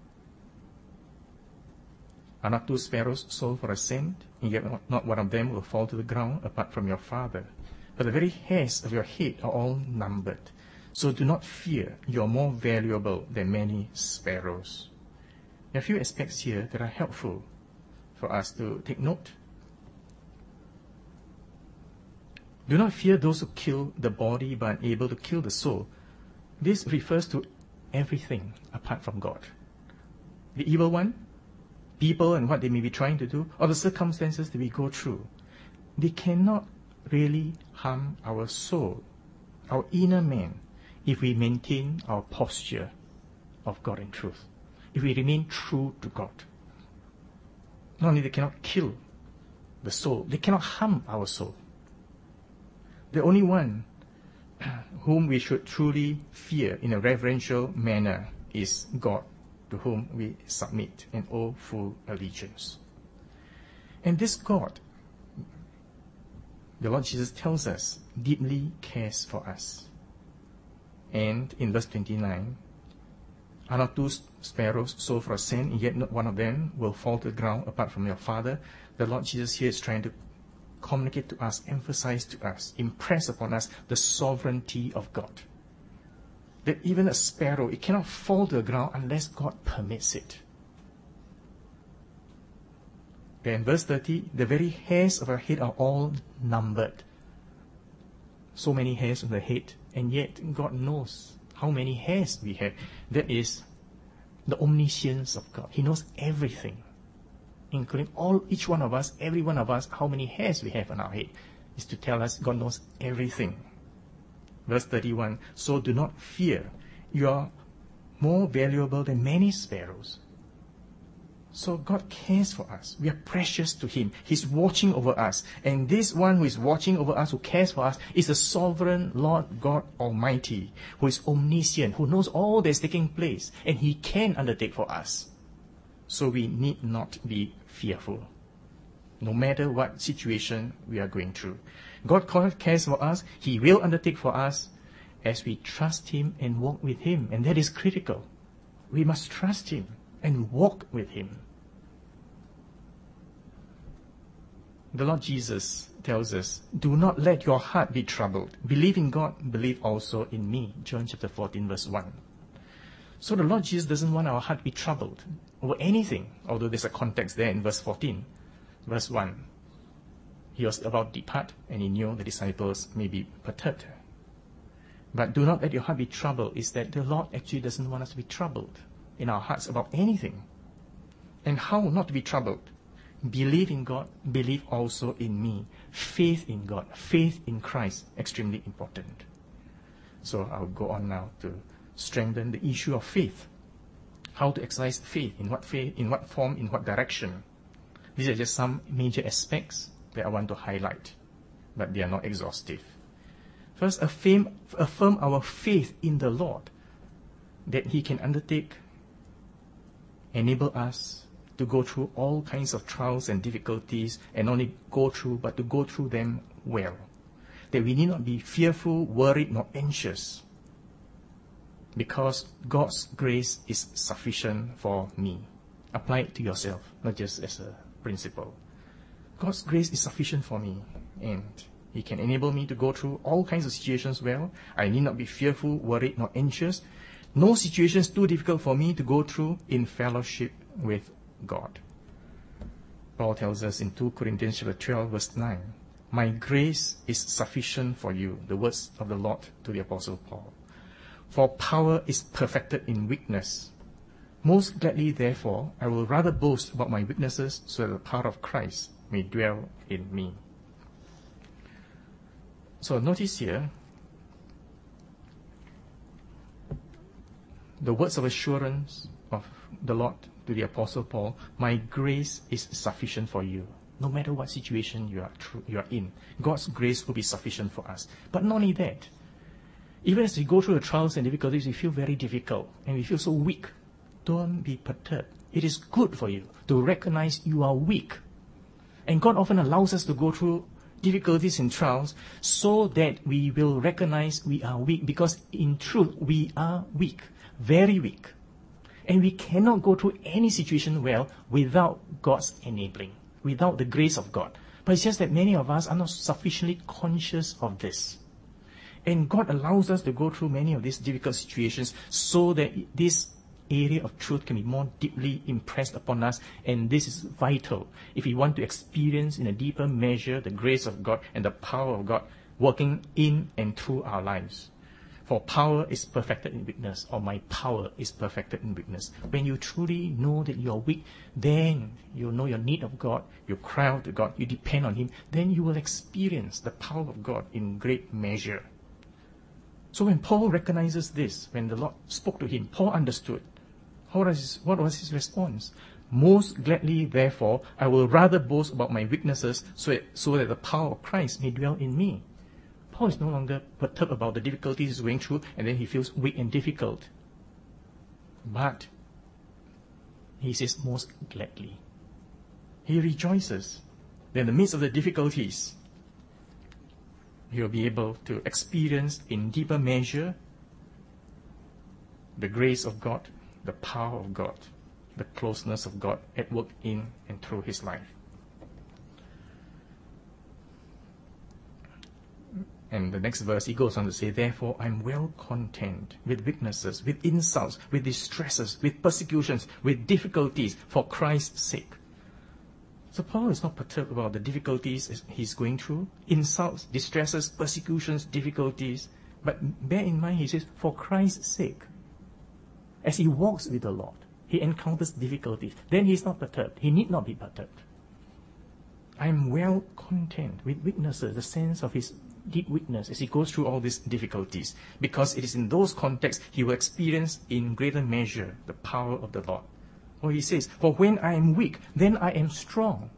Are not two sparrows sold for a cent, and yet not one of them will fall to the ground apart from your Father? But the very hairs of your head are all numbered. So do not fear, you are more valuable than many sparrows. There are a few aspects here that are helpful for us to take note. Do not fear those who kill the body but are unable to kill the soul. This refers to everything apart from God. The evil one, people and what they may be trying to do, or the circumstances that we go through. They cannot really harm our soul, our inner man, if we maintain our posture of God and truth, if we remain true to God. Not only they cannot kill the soul, they cannot harm our soul. The only one whom we should truly fear in a reverential manner is God, to whom we submit and owe full allegiance. And this God, the Lord Jesus tells us, deeply cares for us. And in verse twenty-nine, are not two sparrows sold for a cent, and yet not one of them will fall to the ground apart from your Father? The Lord Jesus here is trying to communicate to us, emphasize to us, impress upon us the sovereignty of God. That even a sparrow, it cannot fall to the ground unless God permits it. Then verse thirty, the very hairs of our head are all numbered. So many hairs on the head, and yet God knows how many hairs we have. That is the omniscience of God. He knows everything, including all, each one of us, every one of us, how many hairs we have on our head, is to tell us God knows everything. Verse thirty-one, so do not fear. You are more valuable than many sparrows. So God cares for us. We are precious to Him. He's watching over us. And this one who is watching over us, who cares for us, is the sovereign Lord God Almighty, who is omniscient, who knows all that is taking place, and He can undertake for us. So we need not be fearful, no matter what situation we are going through. God cares for us. He will undertake for us as we trust Him and walk with Him. And that is critical. We must trust Him and walk with Him. The Lord Jesus tells us, do not let your heart be troubled. Believe in God, believe also in me. John chapter fourteen, verse one. So the Lord Jesus doesn't want our heart to be troubled over anything, although there's a context there in verse fourteen. Verse one, He was about to depart, and He knew the disciples may be perturbed. But do not let your heart be troubled, is that the Lord actually doesn't want us to be troubled in our hearts about anything. And how not to be troubled? Believe in God, believe also in me. Faith in God, faith in Christ, extremely important. So I'll go on now to strengthen the issue of faith. How to exercise faith, in what faith, in what form, in what direction. These are just some major aspects that I want to highlight, but they are not exhaustive. First, affirm, affirm our faith in the Lord, that He can undertake, enable us to go through all kinds of trials and difficulties, and not only go through, but to go through them well. That we need not be fearful, worried, nor anxious, because God's grace is sufficient for me. Apply it to yourself, not just as a principle. God's grace is sufficient for me, and He can enable me to go through all kinds of situations well. I need not be fearful, worried, nor anxious. No situation is too difficult for me to go through in fellowship with God. Paul tells us in Second Corinthians twelve, verse nine, my grace is sufficient for you, the words of the Lord to the Apostle Paul. For power is perfected in weakness. Most gladly, therefore, I will rather boast about my weaknesses, so that the power of Christ may dwell in me. So notice here, the words of assurance of the Lord to the Apostle Paul, my grace is sufficient for you. No matter what situation you are, tr- you are in, God's grace will be sufficient for us. But not only that, even as we go through the trials and difficulties, we feel very difficult and we feel so weak. Don't be perturbed. It is good for you to recognize you are weak. And God often allows us to go through difficulties and trials so that we will recognize we are weak, because in truth we are weak, very weak. And we cannot go through any situation well without God's enabling, without the grace of God. But it's just that many of us are not sufficiently conscious of this. And God allows us to go through many of these difficult situations so that this area of truth can be more deeply impressed upon us. And this is vital if we want to experience in a deeper measure the grace of God and the power of God working in and through our lives. For power is perfected in weakness, or my power is perfected in weakness. When you truly know that you are weak, then you know your need of God, you cry out to God, you depend on Him, then you will experience the power of God in great measure. So when Paul recognizes this, when the Lord spoke to him, Paul understood. How was his, what was his response? Most gladly, therefore, I will rather boast about my weaknesses so that, so that the power of Christ may dwell in me. Paul is no longer perturbed about the difficulties he's going through, and then he feels weak and difficult. But he says most gladly. He rejoices that in the midst of the difficulties, he will be able to experience in deeper measure the grace of God, the power of God, the closeness of God at work in and through his life. And the next verse, he goes on to say, therefore, I'm well content with weaknesses, with insults, with distresses, with persecutions, with difficulties for Christ's sake. So Paul is not perturbed about the difficulties he's going through, insults, distresses, persecutions, difficulties. But bear in mind, he says, for Christ's sake. As he walks with the Lord, he encounters difficulties. Then he's not perturbed. He need not be perturbed. I'm well content with weaknesses, the sense of his deep weakness as he goes through all these difficulties, because it is in those contexts he will experience in greater measure the power of the Lord. Or he says, for when I am weak, then I am strong.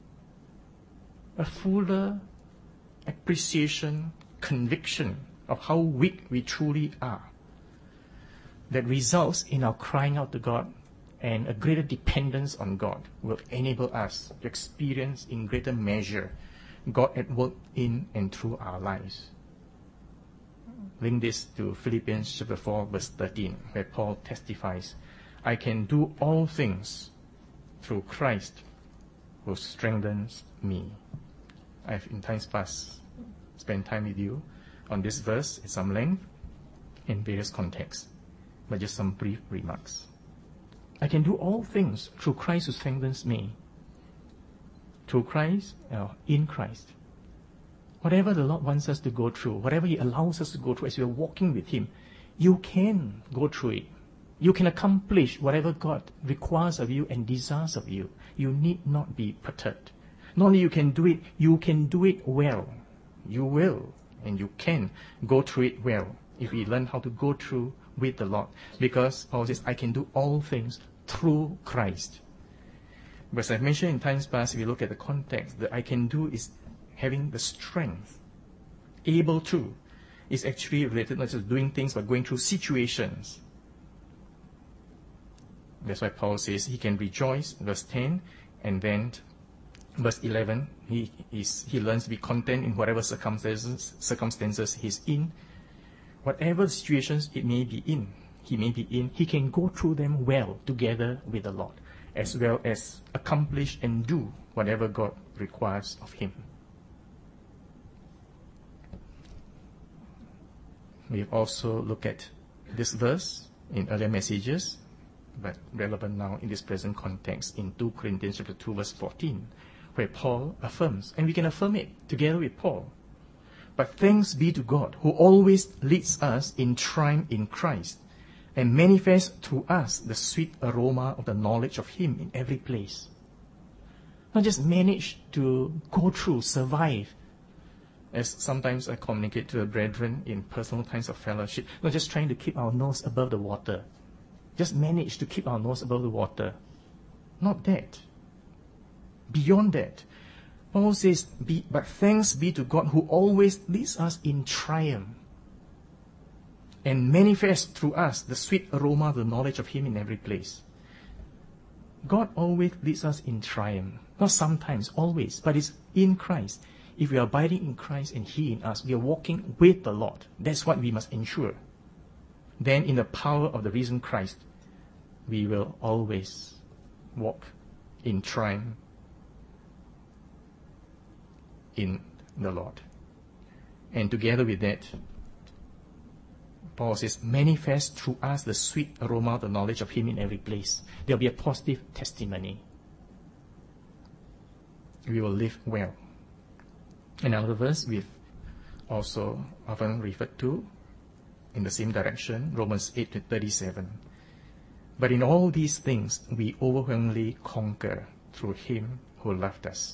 A fuller appreciation, conviction of how weak we truly are, that results in our crying out to God, and a greater dependence on God will enable us to experience in greater measure God at work in and through our lives. Link this to Philippians chapter four, verse thirteen, where Paul testifies, I can do all things through Christ who strengthens me. I've in times past spent time with you on this verse at some length in various contexts, but just some brief remarks. I can do all things through Christ who strengthens me. Through Christ, uh, in Christ. Whatever the Lord wants us to go through, whatever He allows us to go through as we are walking with Him, you can go through it. You can accomplish whatever God requires of you and desires of you. You need not be perturbed. Not only you can do it, you can do it well. You will, and you can go through it well if we learn how to go through with the Lord. Because Paul says, I can do all things through Christ. But as I've mentioned in times past, if we look at the context, the I can do is having the strength. Able to is actually related not just doing things, but going through situations. That's why Paul says he can rejoice, verse ten, and then verse eleven, he is he learns to be content in whatever circumstances circumstances he's in. Whatever situations it may be in, he may be in, he can go through them well together with the Lord, as well as accomplish and do whatever God requires of him. We've also looked at this verse in earlier messages, but relevant now in this present context in Second Corinthians chapter two, verse fourteen, where Paul affirms, and we can affirm it together with Paul. But thanks be to God, who always leads us in triumph in Christ, and manifests to us the sweet aroma of the knowledge of Him in every place. Not just manage to go through, survive, as sometimes I communicate to the brethren in personal times of fellowship, not just trying to keep our nose above the water. Just manage to keep our nose above the water. Not that. Beyond that, Paul says, be, but thanks be to God who always leads us in triumph and manifests through us the sweet aroma of the knowledge of Him in every place. God always leads us in triumph. Not sometimes, always, but it's in Christ. if we are abiding in Christ and He in us, we are walking with the Lord. That's what we must ensure. Then in the power of the risen Christ, we will always walk in triumph in the Lord. And together with that, Paul says, manifest through us the sweet aroma of the knowledge of Him in every place. There will be a positive testimony. We will live well. Another verse we've also often referred to in the same direction, Romans eight thirty-seven. But in all these things, we overwhelmingly conquer through Him who loved us.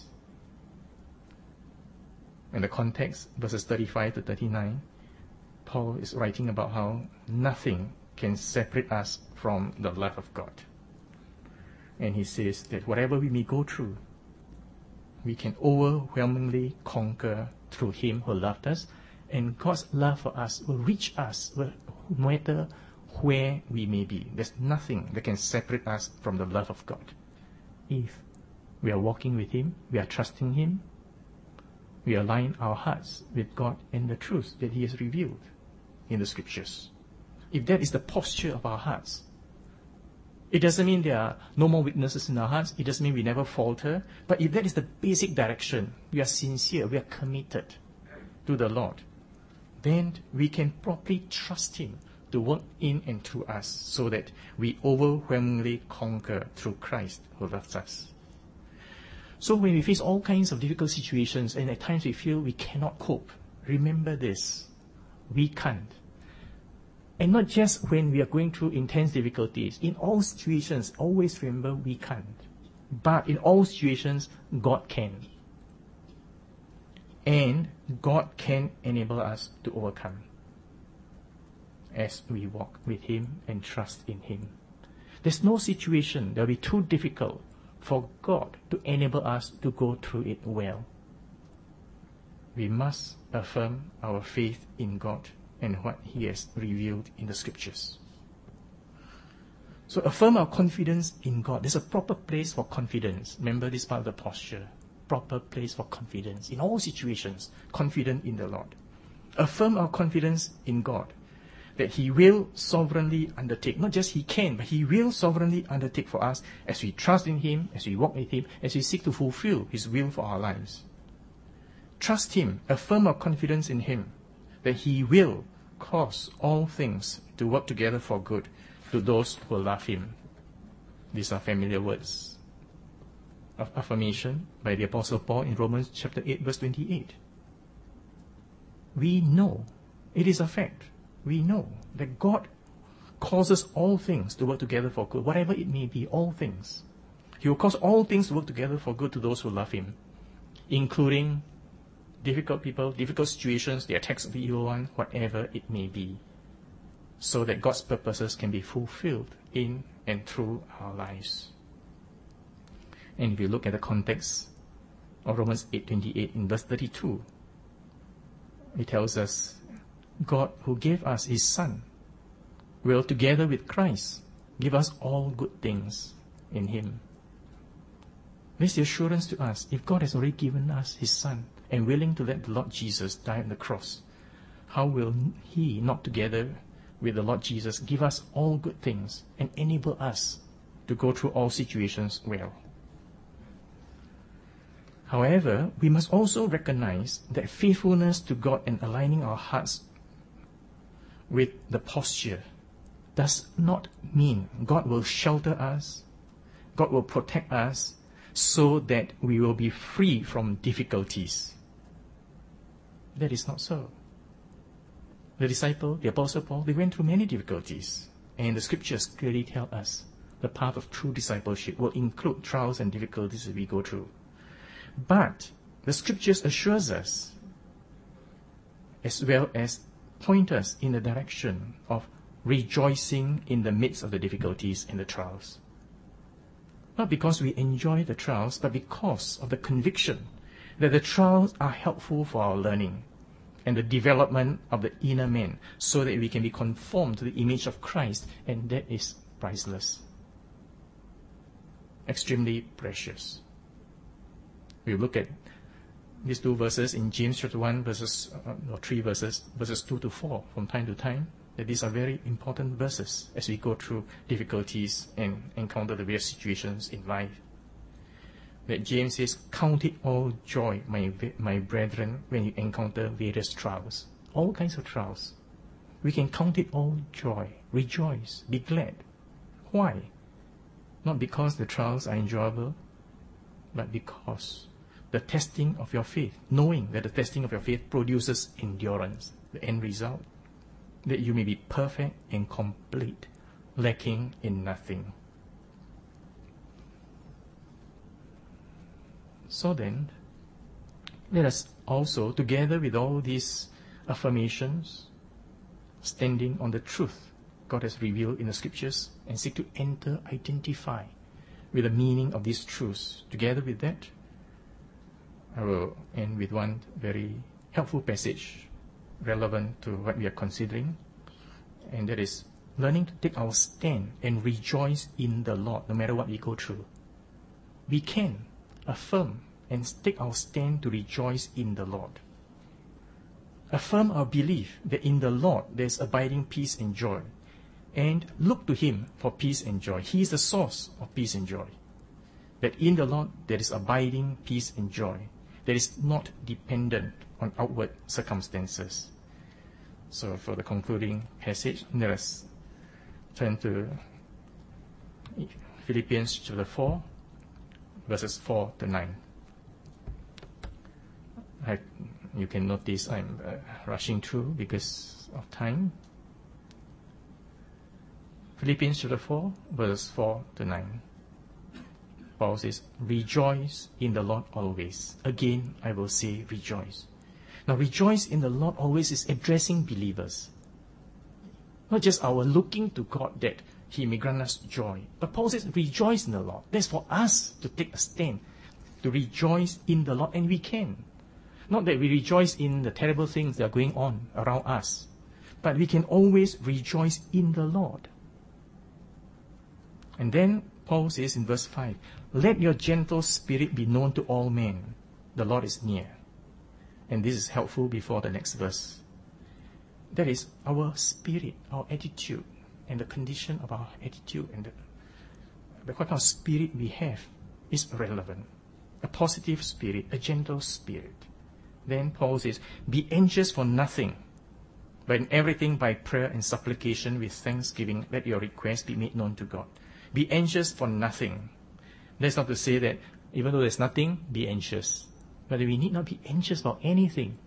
In the context, verses thirty-five to thirty-nine, Paul is writing about how nothing can separate us from the love of God. And he says that whatever we may go through, we can overwhelmingly conquer through Him who loved us, and God's love for us will reach us no matter where we may be. There's nothing that can separate us from the love of God. If we are walking with Him, we are trusting Him, we align our hearts with God and the truth that He has revealed in the Scriptures. If that is the posture of our hearts, it doesn't mean there are no more weaknesses in our hearts. It doesn't mean we never falter. But if that is the basic direction, we are sincere, we are committed to the Lord, then we can properly trust Him to work in and through us so that we overwhelmingly conquer through Christ who loves us. So when we face all kinds of difficult situations and at times we feel we cannot cope, remember this: we can't. And not just when we are going through intense difficulties. In all situations, always remember we can't. But in all situations, God can. And God can enable us to overcome as we walk with Him and trust in Him. There's no situation that will be too difficult for God to enable us to go through it well. We must affirm our faith in God and what He has revealed in the Scriptures. So affirm our confidence in God. There's a proper place for confidence. Remember this part of the posture. Proper place for confidence. In all situations, confident in the Lord. Affirm our confidence in God, that He will sovereignly undertake. Not just He can, but He will sovereignly undertake for us as we trust in Him, as we walk with Him, as we seek to fulfill His will for our lives. Trust Him. Affirm our confidence in Him, that He will cause all things to work together for good to those who love Him. These are familiar words of affirmation by the Apostle Paul in Romans chapter eight, verse twenty-eight. We know, it is a fact, we know that God causes all things to work together for good, whatever it may be, all things. He will cause all things to work together for good to those who love Him, including difficult people, difficult situations, the attacks of the evil one, whatever it may be, so that God's purposes can be fulfilled in and through our lives. And if you look at the context of Romans eight twenty-eight in verse thirty-two, it tells us, God who gave us His Son will together with Christ give us all good things in Him. This is the assurance to us. If God has already given us His Son and willing to let the Lord Jesus die on the cross, how will He not together with the Lord Jesus give us all good things and enable us to go through all situations well? However, we must also recognize that faithfulness to God and aligning our hearts with the posture does not mean God will shelter us, God will protect us, so that we will be free from difficulties. That is not so. The disciple, the Apostle Paul, they went through many difficulties. And the Scriptures clearly tell us the path of true discipleship will include trials and difficulties that we go through. But the Scriptures assures us, as well as point us in the direction of rejoicing in the midst of the difficulties and the trials. Not because we enjoy the trials, but because of the conviction that the trials are helpful for our learning and the development of the inner man, so that we can be conformed to the image of Christ, and that is priceless, extremely precious. We look at these two verses in James chapter one, verses, uh, or three verses, verses two to four from time to time, that these are very important verses as we go through difficulties and encounter the various situations in life. That James says, count it all joy, my, my brethren, when you encounter various trials. All kinds of trials. We can count it all joy, rejoice, be glad. Why? Not because the trials are enjoyable, but because the testing of your faith, knowing that the testing of your faith produces endurance, the end result, that you may be perfect and complete, lacking in nothing. So then, let us also, together with all these affirmations, standing on the truth God has revealed in the Scriptures, and seek to enter, identify with the meaning of these truths. Together with that, I will end with one very helpful passage relevant to what we are considering, and that is learning to take our stand and rejoice in the Lord no matter what we go through. We can affirm and take our stand to rejoice in the Lord. Affirm our belief that in the Lord there is abiding peace and joy, and look to Him for peace and joy. He is the source of peace and joy. That in the Lord there is abiding peace and joy that is not dependent on outward circumstances. So for the concluding passage, let us turn to Philippians chapter four, verses four to nine. I, you can notice I'm uh, rushing through because of time. Philippians chapter four, verses four to nine. Paul says, rejoice in the Lord always. Again, I will say rejoice. Now, rejoice in the Lord always is addressing believers. Not just our looking to God that He may grant us joy. But Paul says, rejoice in the Lord. That's for us to take a stand, to rejoice in the Lord, and we can. Not that we rejoice in the terrible things that are going on around us, but we can always rejoice in the Lord. And then Paul says in verse five, let your gentle spirit be known to all men. The Lord is near. And this is helpful before the next verse. That is our spirit, our attitude, and the condition of our attitude and the, the what kind of spirit we have is relevant. A positive spirit, a gentle spirit. Then Paul says, be anxious for nothing, but in everything by prayer and supplication with thanksgiving, let your requests be made known to God. Be anxious for nothing. That's not to say that even though there's nothing, be anxious. But we need not be anxious about anything.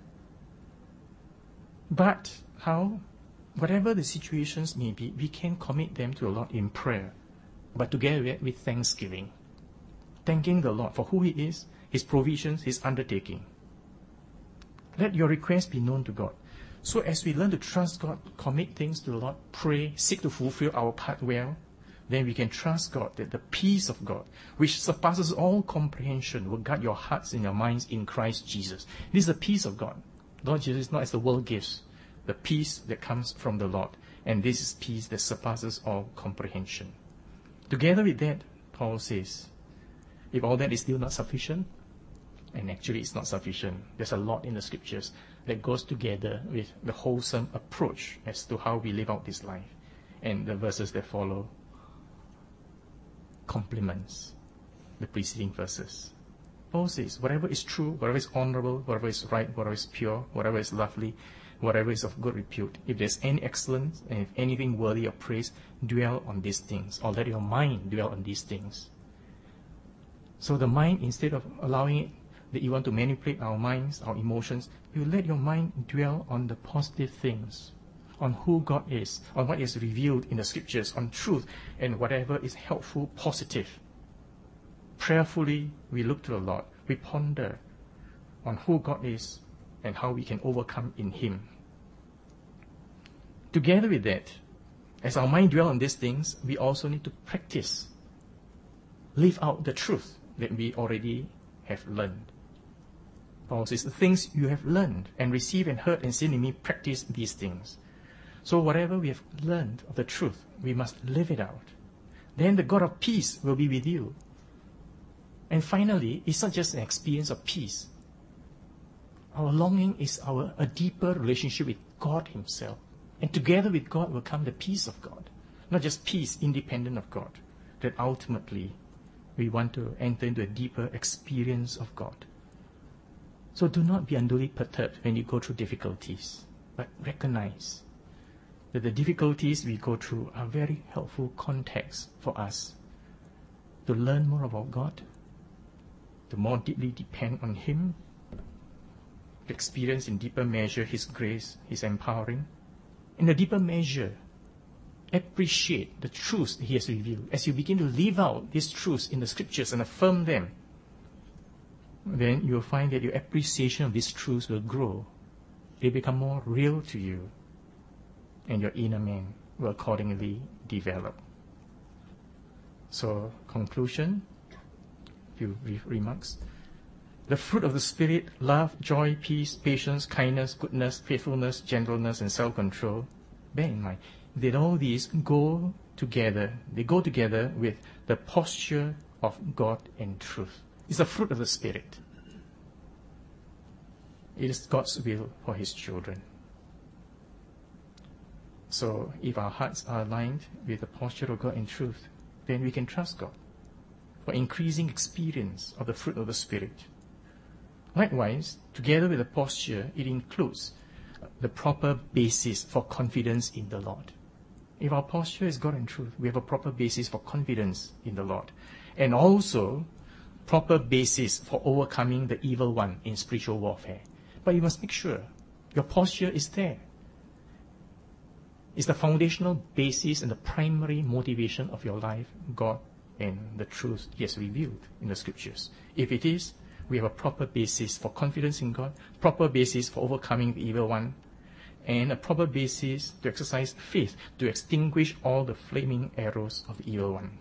But how? Whatever the situations may be, we can commit them to the Lord in prayer, but together with thanksgiving. Thanking the Lord for who He is, His provisions, His undertaking. Let your requests be known to God. So as we learn to trust God, commit things to the Lord, pray, seek to fulfill our part well, then we can trust God that the peace of God, which surpasses all comprehension, will guard your hearts and your minds in Christ Jesus. This is the peace of God. Lord Jesus is not as the world gives, the peace that comes from the Lord. And this is peace that surpasses all comprehension. Together with that, Paul says, if all that is still not sufficient, and actually it's not sufficient, there's a lot in the Scriptures that goes together with the wholesome approach as to how we live out this life. And the verses that follow complements the preceding verses. Paul says, whatever is true, whatever is honorable, whatever is right, whatever is pure, whatever is lovely, whatever is of good repute, if there's any excellence, and if anything worthy of praise, dwell on these things, or let your mind dwell on these things. So the mind, instead of allowing it, that you want to manipulate our minds, our emotions, you let your mind dwell on the positive things, on who God is, on what is revealed in the Scriptures, on truth, and whatever is helpful, positive. Prayerfully, we look to the Lord. We ponder on who God is and how we can overcome in Him. Together with that, as our mind dwells on these things, we also need to practice, live out the truth that we already have learned. Paul says, the things you have learned and received and heard and seen in me, practice these things. So whatever we have learned of the truth, we must live it out. Then the God of peace will be with you. And finally, it's not just an experience of peace, Our longing is our a deeper relationship with God Himself. And together with God will come the peace of God. Not just peace independent of God, that ultimately we want to enter into a deeper experience of God. So do not be unduly perturbed when you go through difficulties, but recognize that the difficulties we go through are very helpful context for us to learn more about God, to more deeply depend on Him, to experience in deeper measure His grace, His empowering. In a deeper measure, appreciate the truths He has revealed. As you begin to live out these truths in the Scriptures and affirm them, then you will find that your appreciation of these truths will grow. They become more real to you, and your inner man will accordingly develop. So, conclusion, few brief remarks. The fruit of the Spirit, love, joy, peace, patience, kindness, goodness, faithfulness, gentleness, and self-control. Bear in mind that all these go together. They go together with the posture of God and truth. It's the fruit of the Spirit. It is God's will for His children. So if our hearts are aligned with the posture of God and truth, then we can trust God for increasing experience of the fruit of the Spirit. Likewise, together with the posture, it includes the proper basis for confidence in the Lord. If our posture is God and truth, we have a proper basis for confidence in the Lord. And also, proper basis for overcoming the evil one in spiritual warfare. But you must make sure your posture is there. It's the foundational basis and the primary motivation of your life, God and the truth He has revealed in the Scriptures. If it is, we have a proper basis for confidence in God, proper basis for overcoming the evil one, and a proper basis to exercise faith to extinguish all the flaming arrows of the evil one.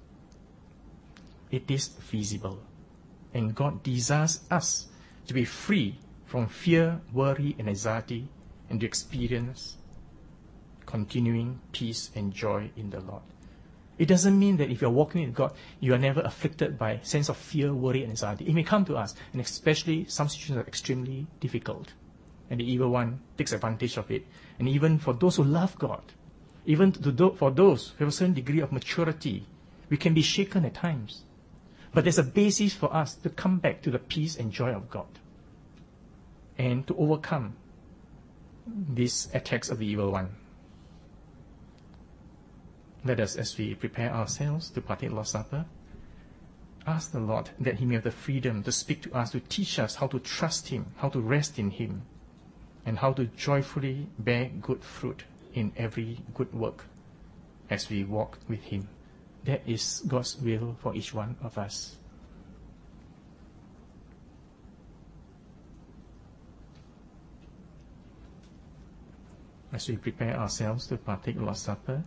It is feasible, and God desires us to be free from fear, worry, and anxiety, and to experience continuing peace and joy in the Lord. It doesn't mean that if you're walking with God, you are never afflicted by sense of fear, worry, and anxiety. It may come to us, and especially some situations are extremely difficult, and the evil one takes advantage of it. And even for those who love God, even to do, for those who have a certain degree of maturity, we can be shaken at times. But there's a basis for us to come back to the peace and joy of God, and to overcome these attacks of the evil one. Let us, as we prepare ourselves to partake Lord's Supper, ask the Lord that He may have the freedom to speak to us, to teach us how to trust Him, how to rest in Him, and how to joyfully bear good fruit in every good work as we walk with Him. That is God's will for each one of us. As we prepare ourselves to partake Lord's Supper,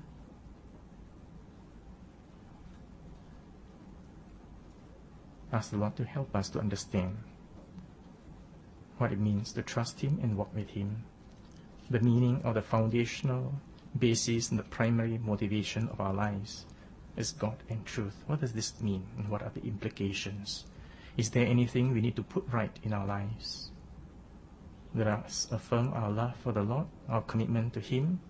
ask the Lord to help us to understand what it means to trust Him and walk with Him, the meaning of the foundational basis and the primary motivation of our lives is God and truth. What does this mean, and what are the implications? Is there anything we need to put right in our lives? Let us affirm our love for the Lord, our commitment to Him,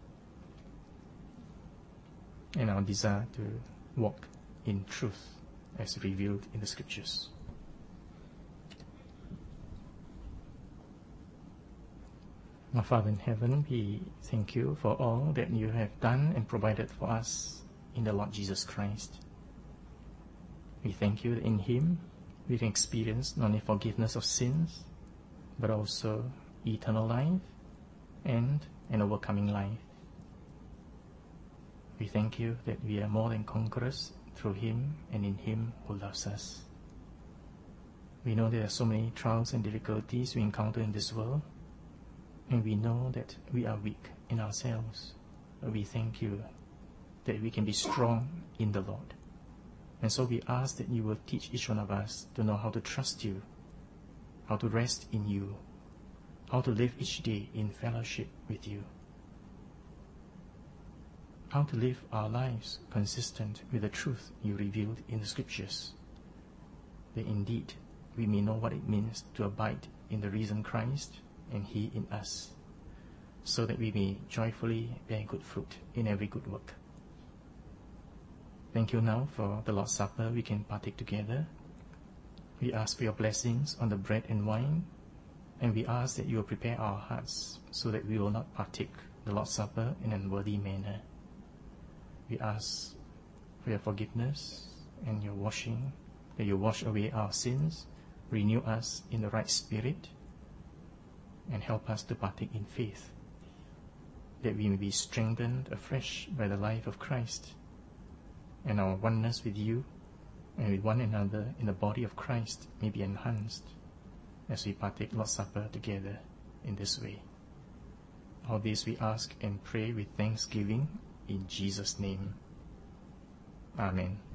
and our desire to walk in truth as revealed in the Scriptures. Our Father in heaven, we thank You for all that You have done and provided for us in the Lord Jesus Christ. We thank You that in Him we can experience not only forgiveness of sins, but also eternal life and an overcoming life. We thank You that we are more than conquerors through Him and in Him who loves us. We know there are so many trials and difficulties we encounter in this world, and we know that we are weak in ourselves. But we thank You that we can be strong in the Lord. And so we ask that You will teach each one of us to know how to trust You, how to rest in You, how to live each day in fellowship with You, how to live our lives consistent with the truth You revealed in the Scriptures, that indeed we may know what it means to abide in the risen Christ and He in us, so that we may joyfully bear good fruit in every good work. Thank you now for the Lord's Supper we can partake together. We ask for your blessings on the bread and wine, and we ask that you will prepare our hearts so that we will not partake the Lord's Supper in an unworthy manner. We ask for your forgiveness and your washing, that you wash away our sins, renew us in the right spirit, and help us to partake in faith, that we may be strengthened afresh by the life of Christ, and our oneness with you and with one another in the body of Christ may be enhanced as we partake Lord's Supper together in this way. All this we ask and pray with thanksgiving in Jesus' name. Amen.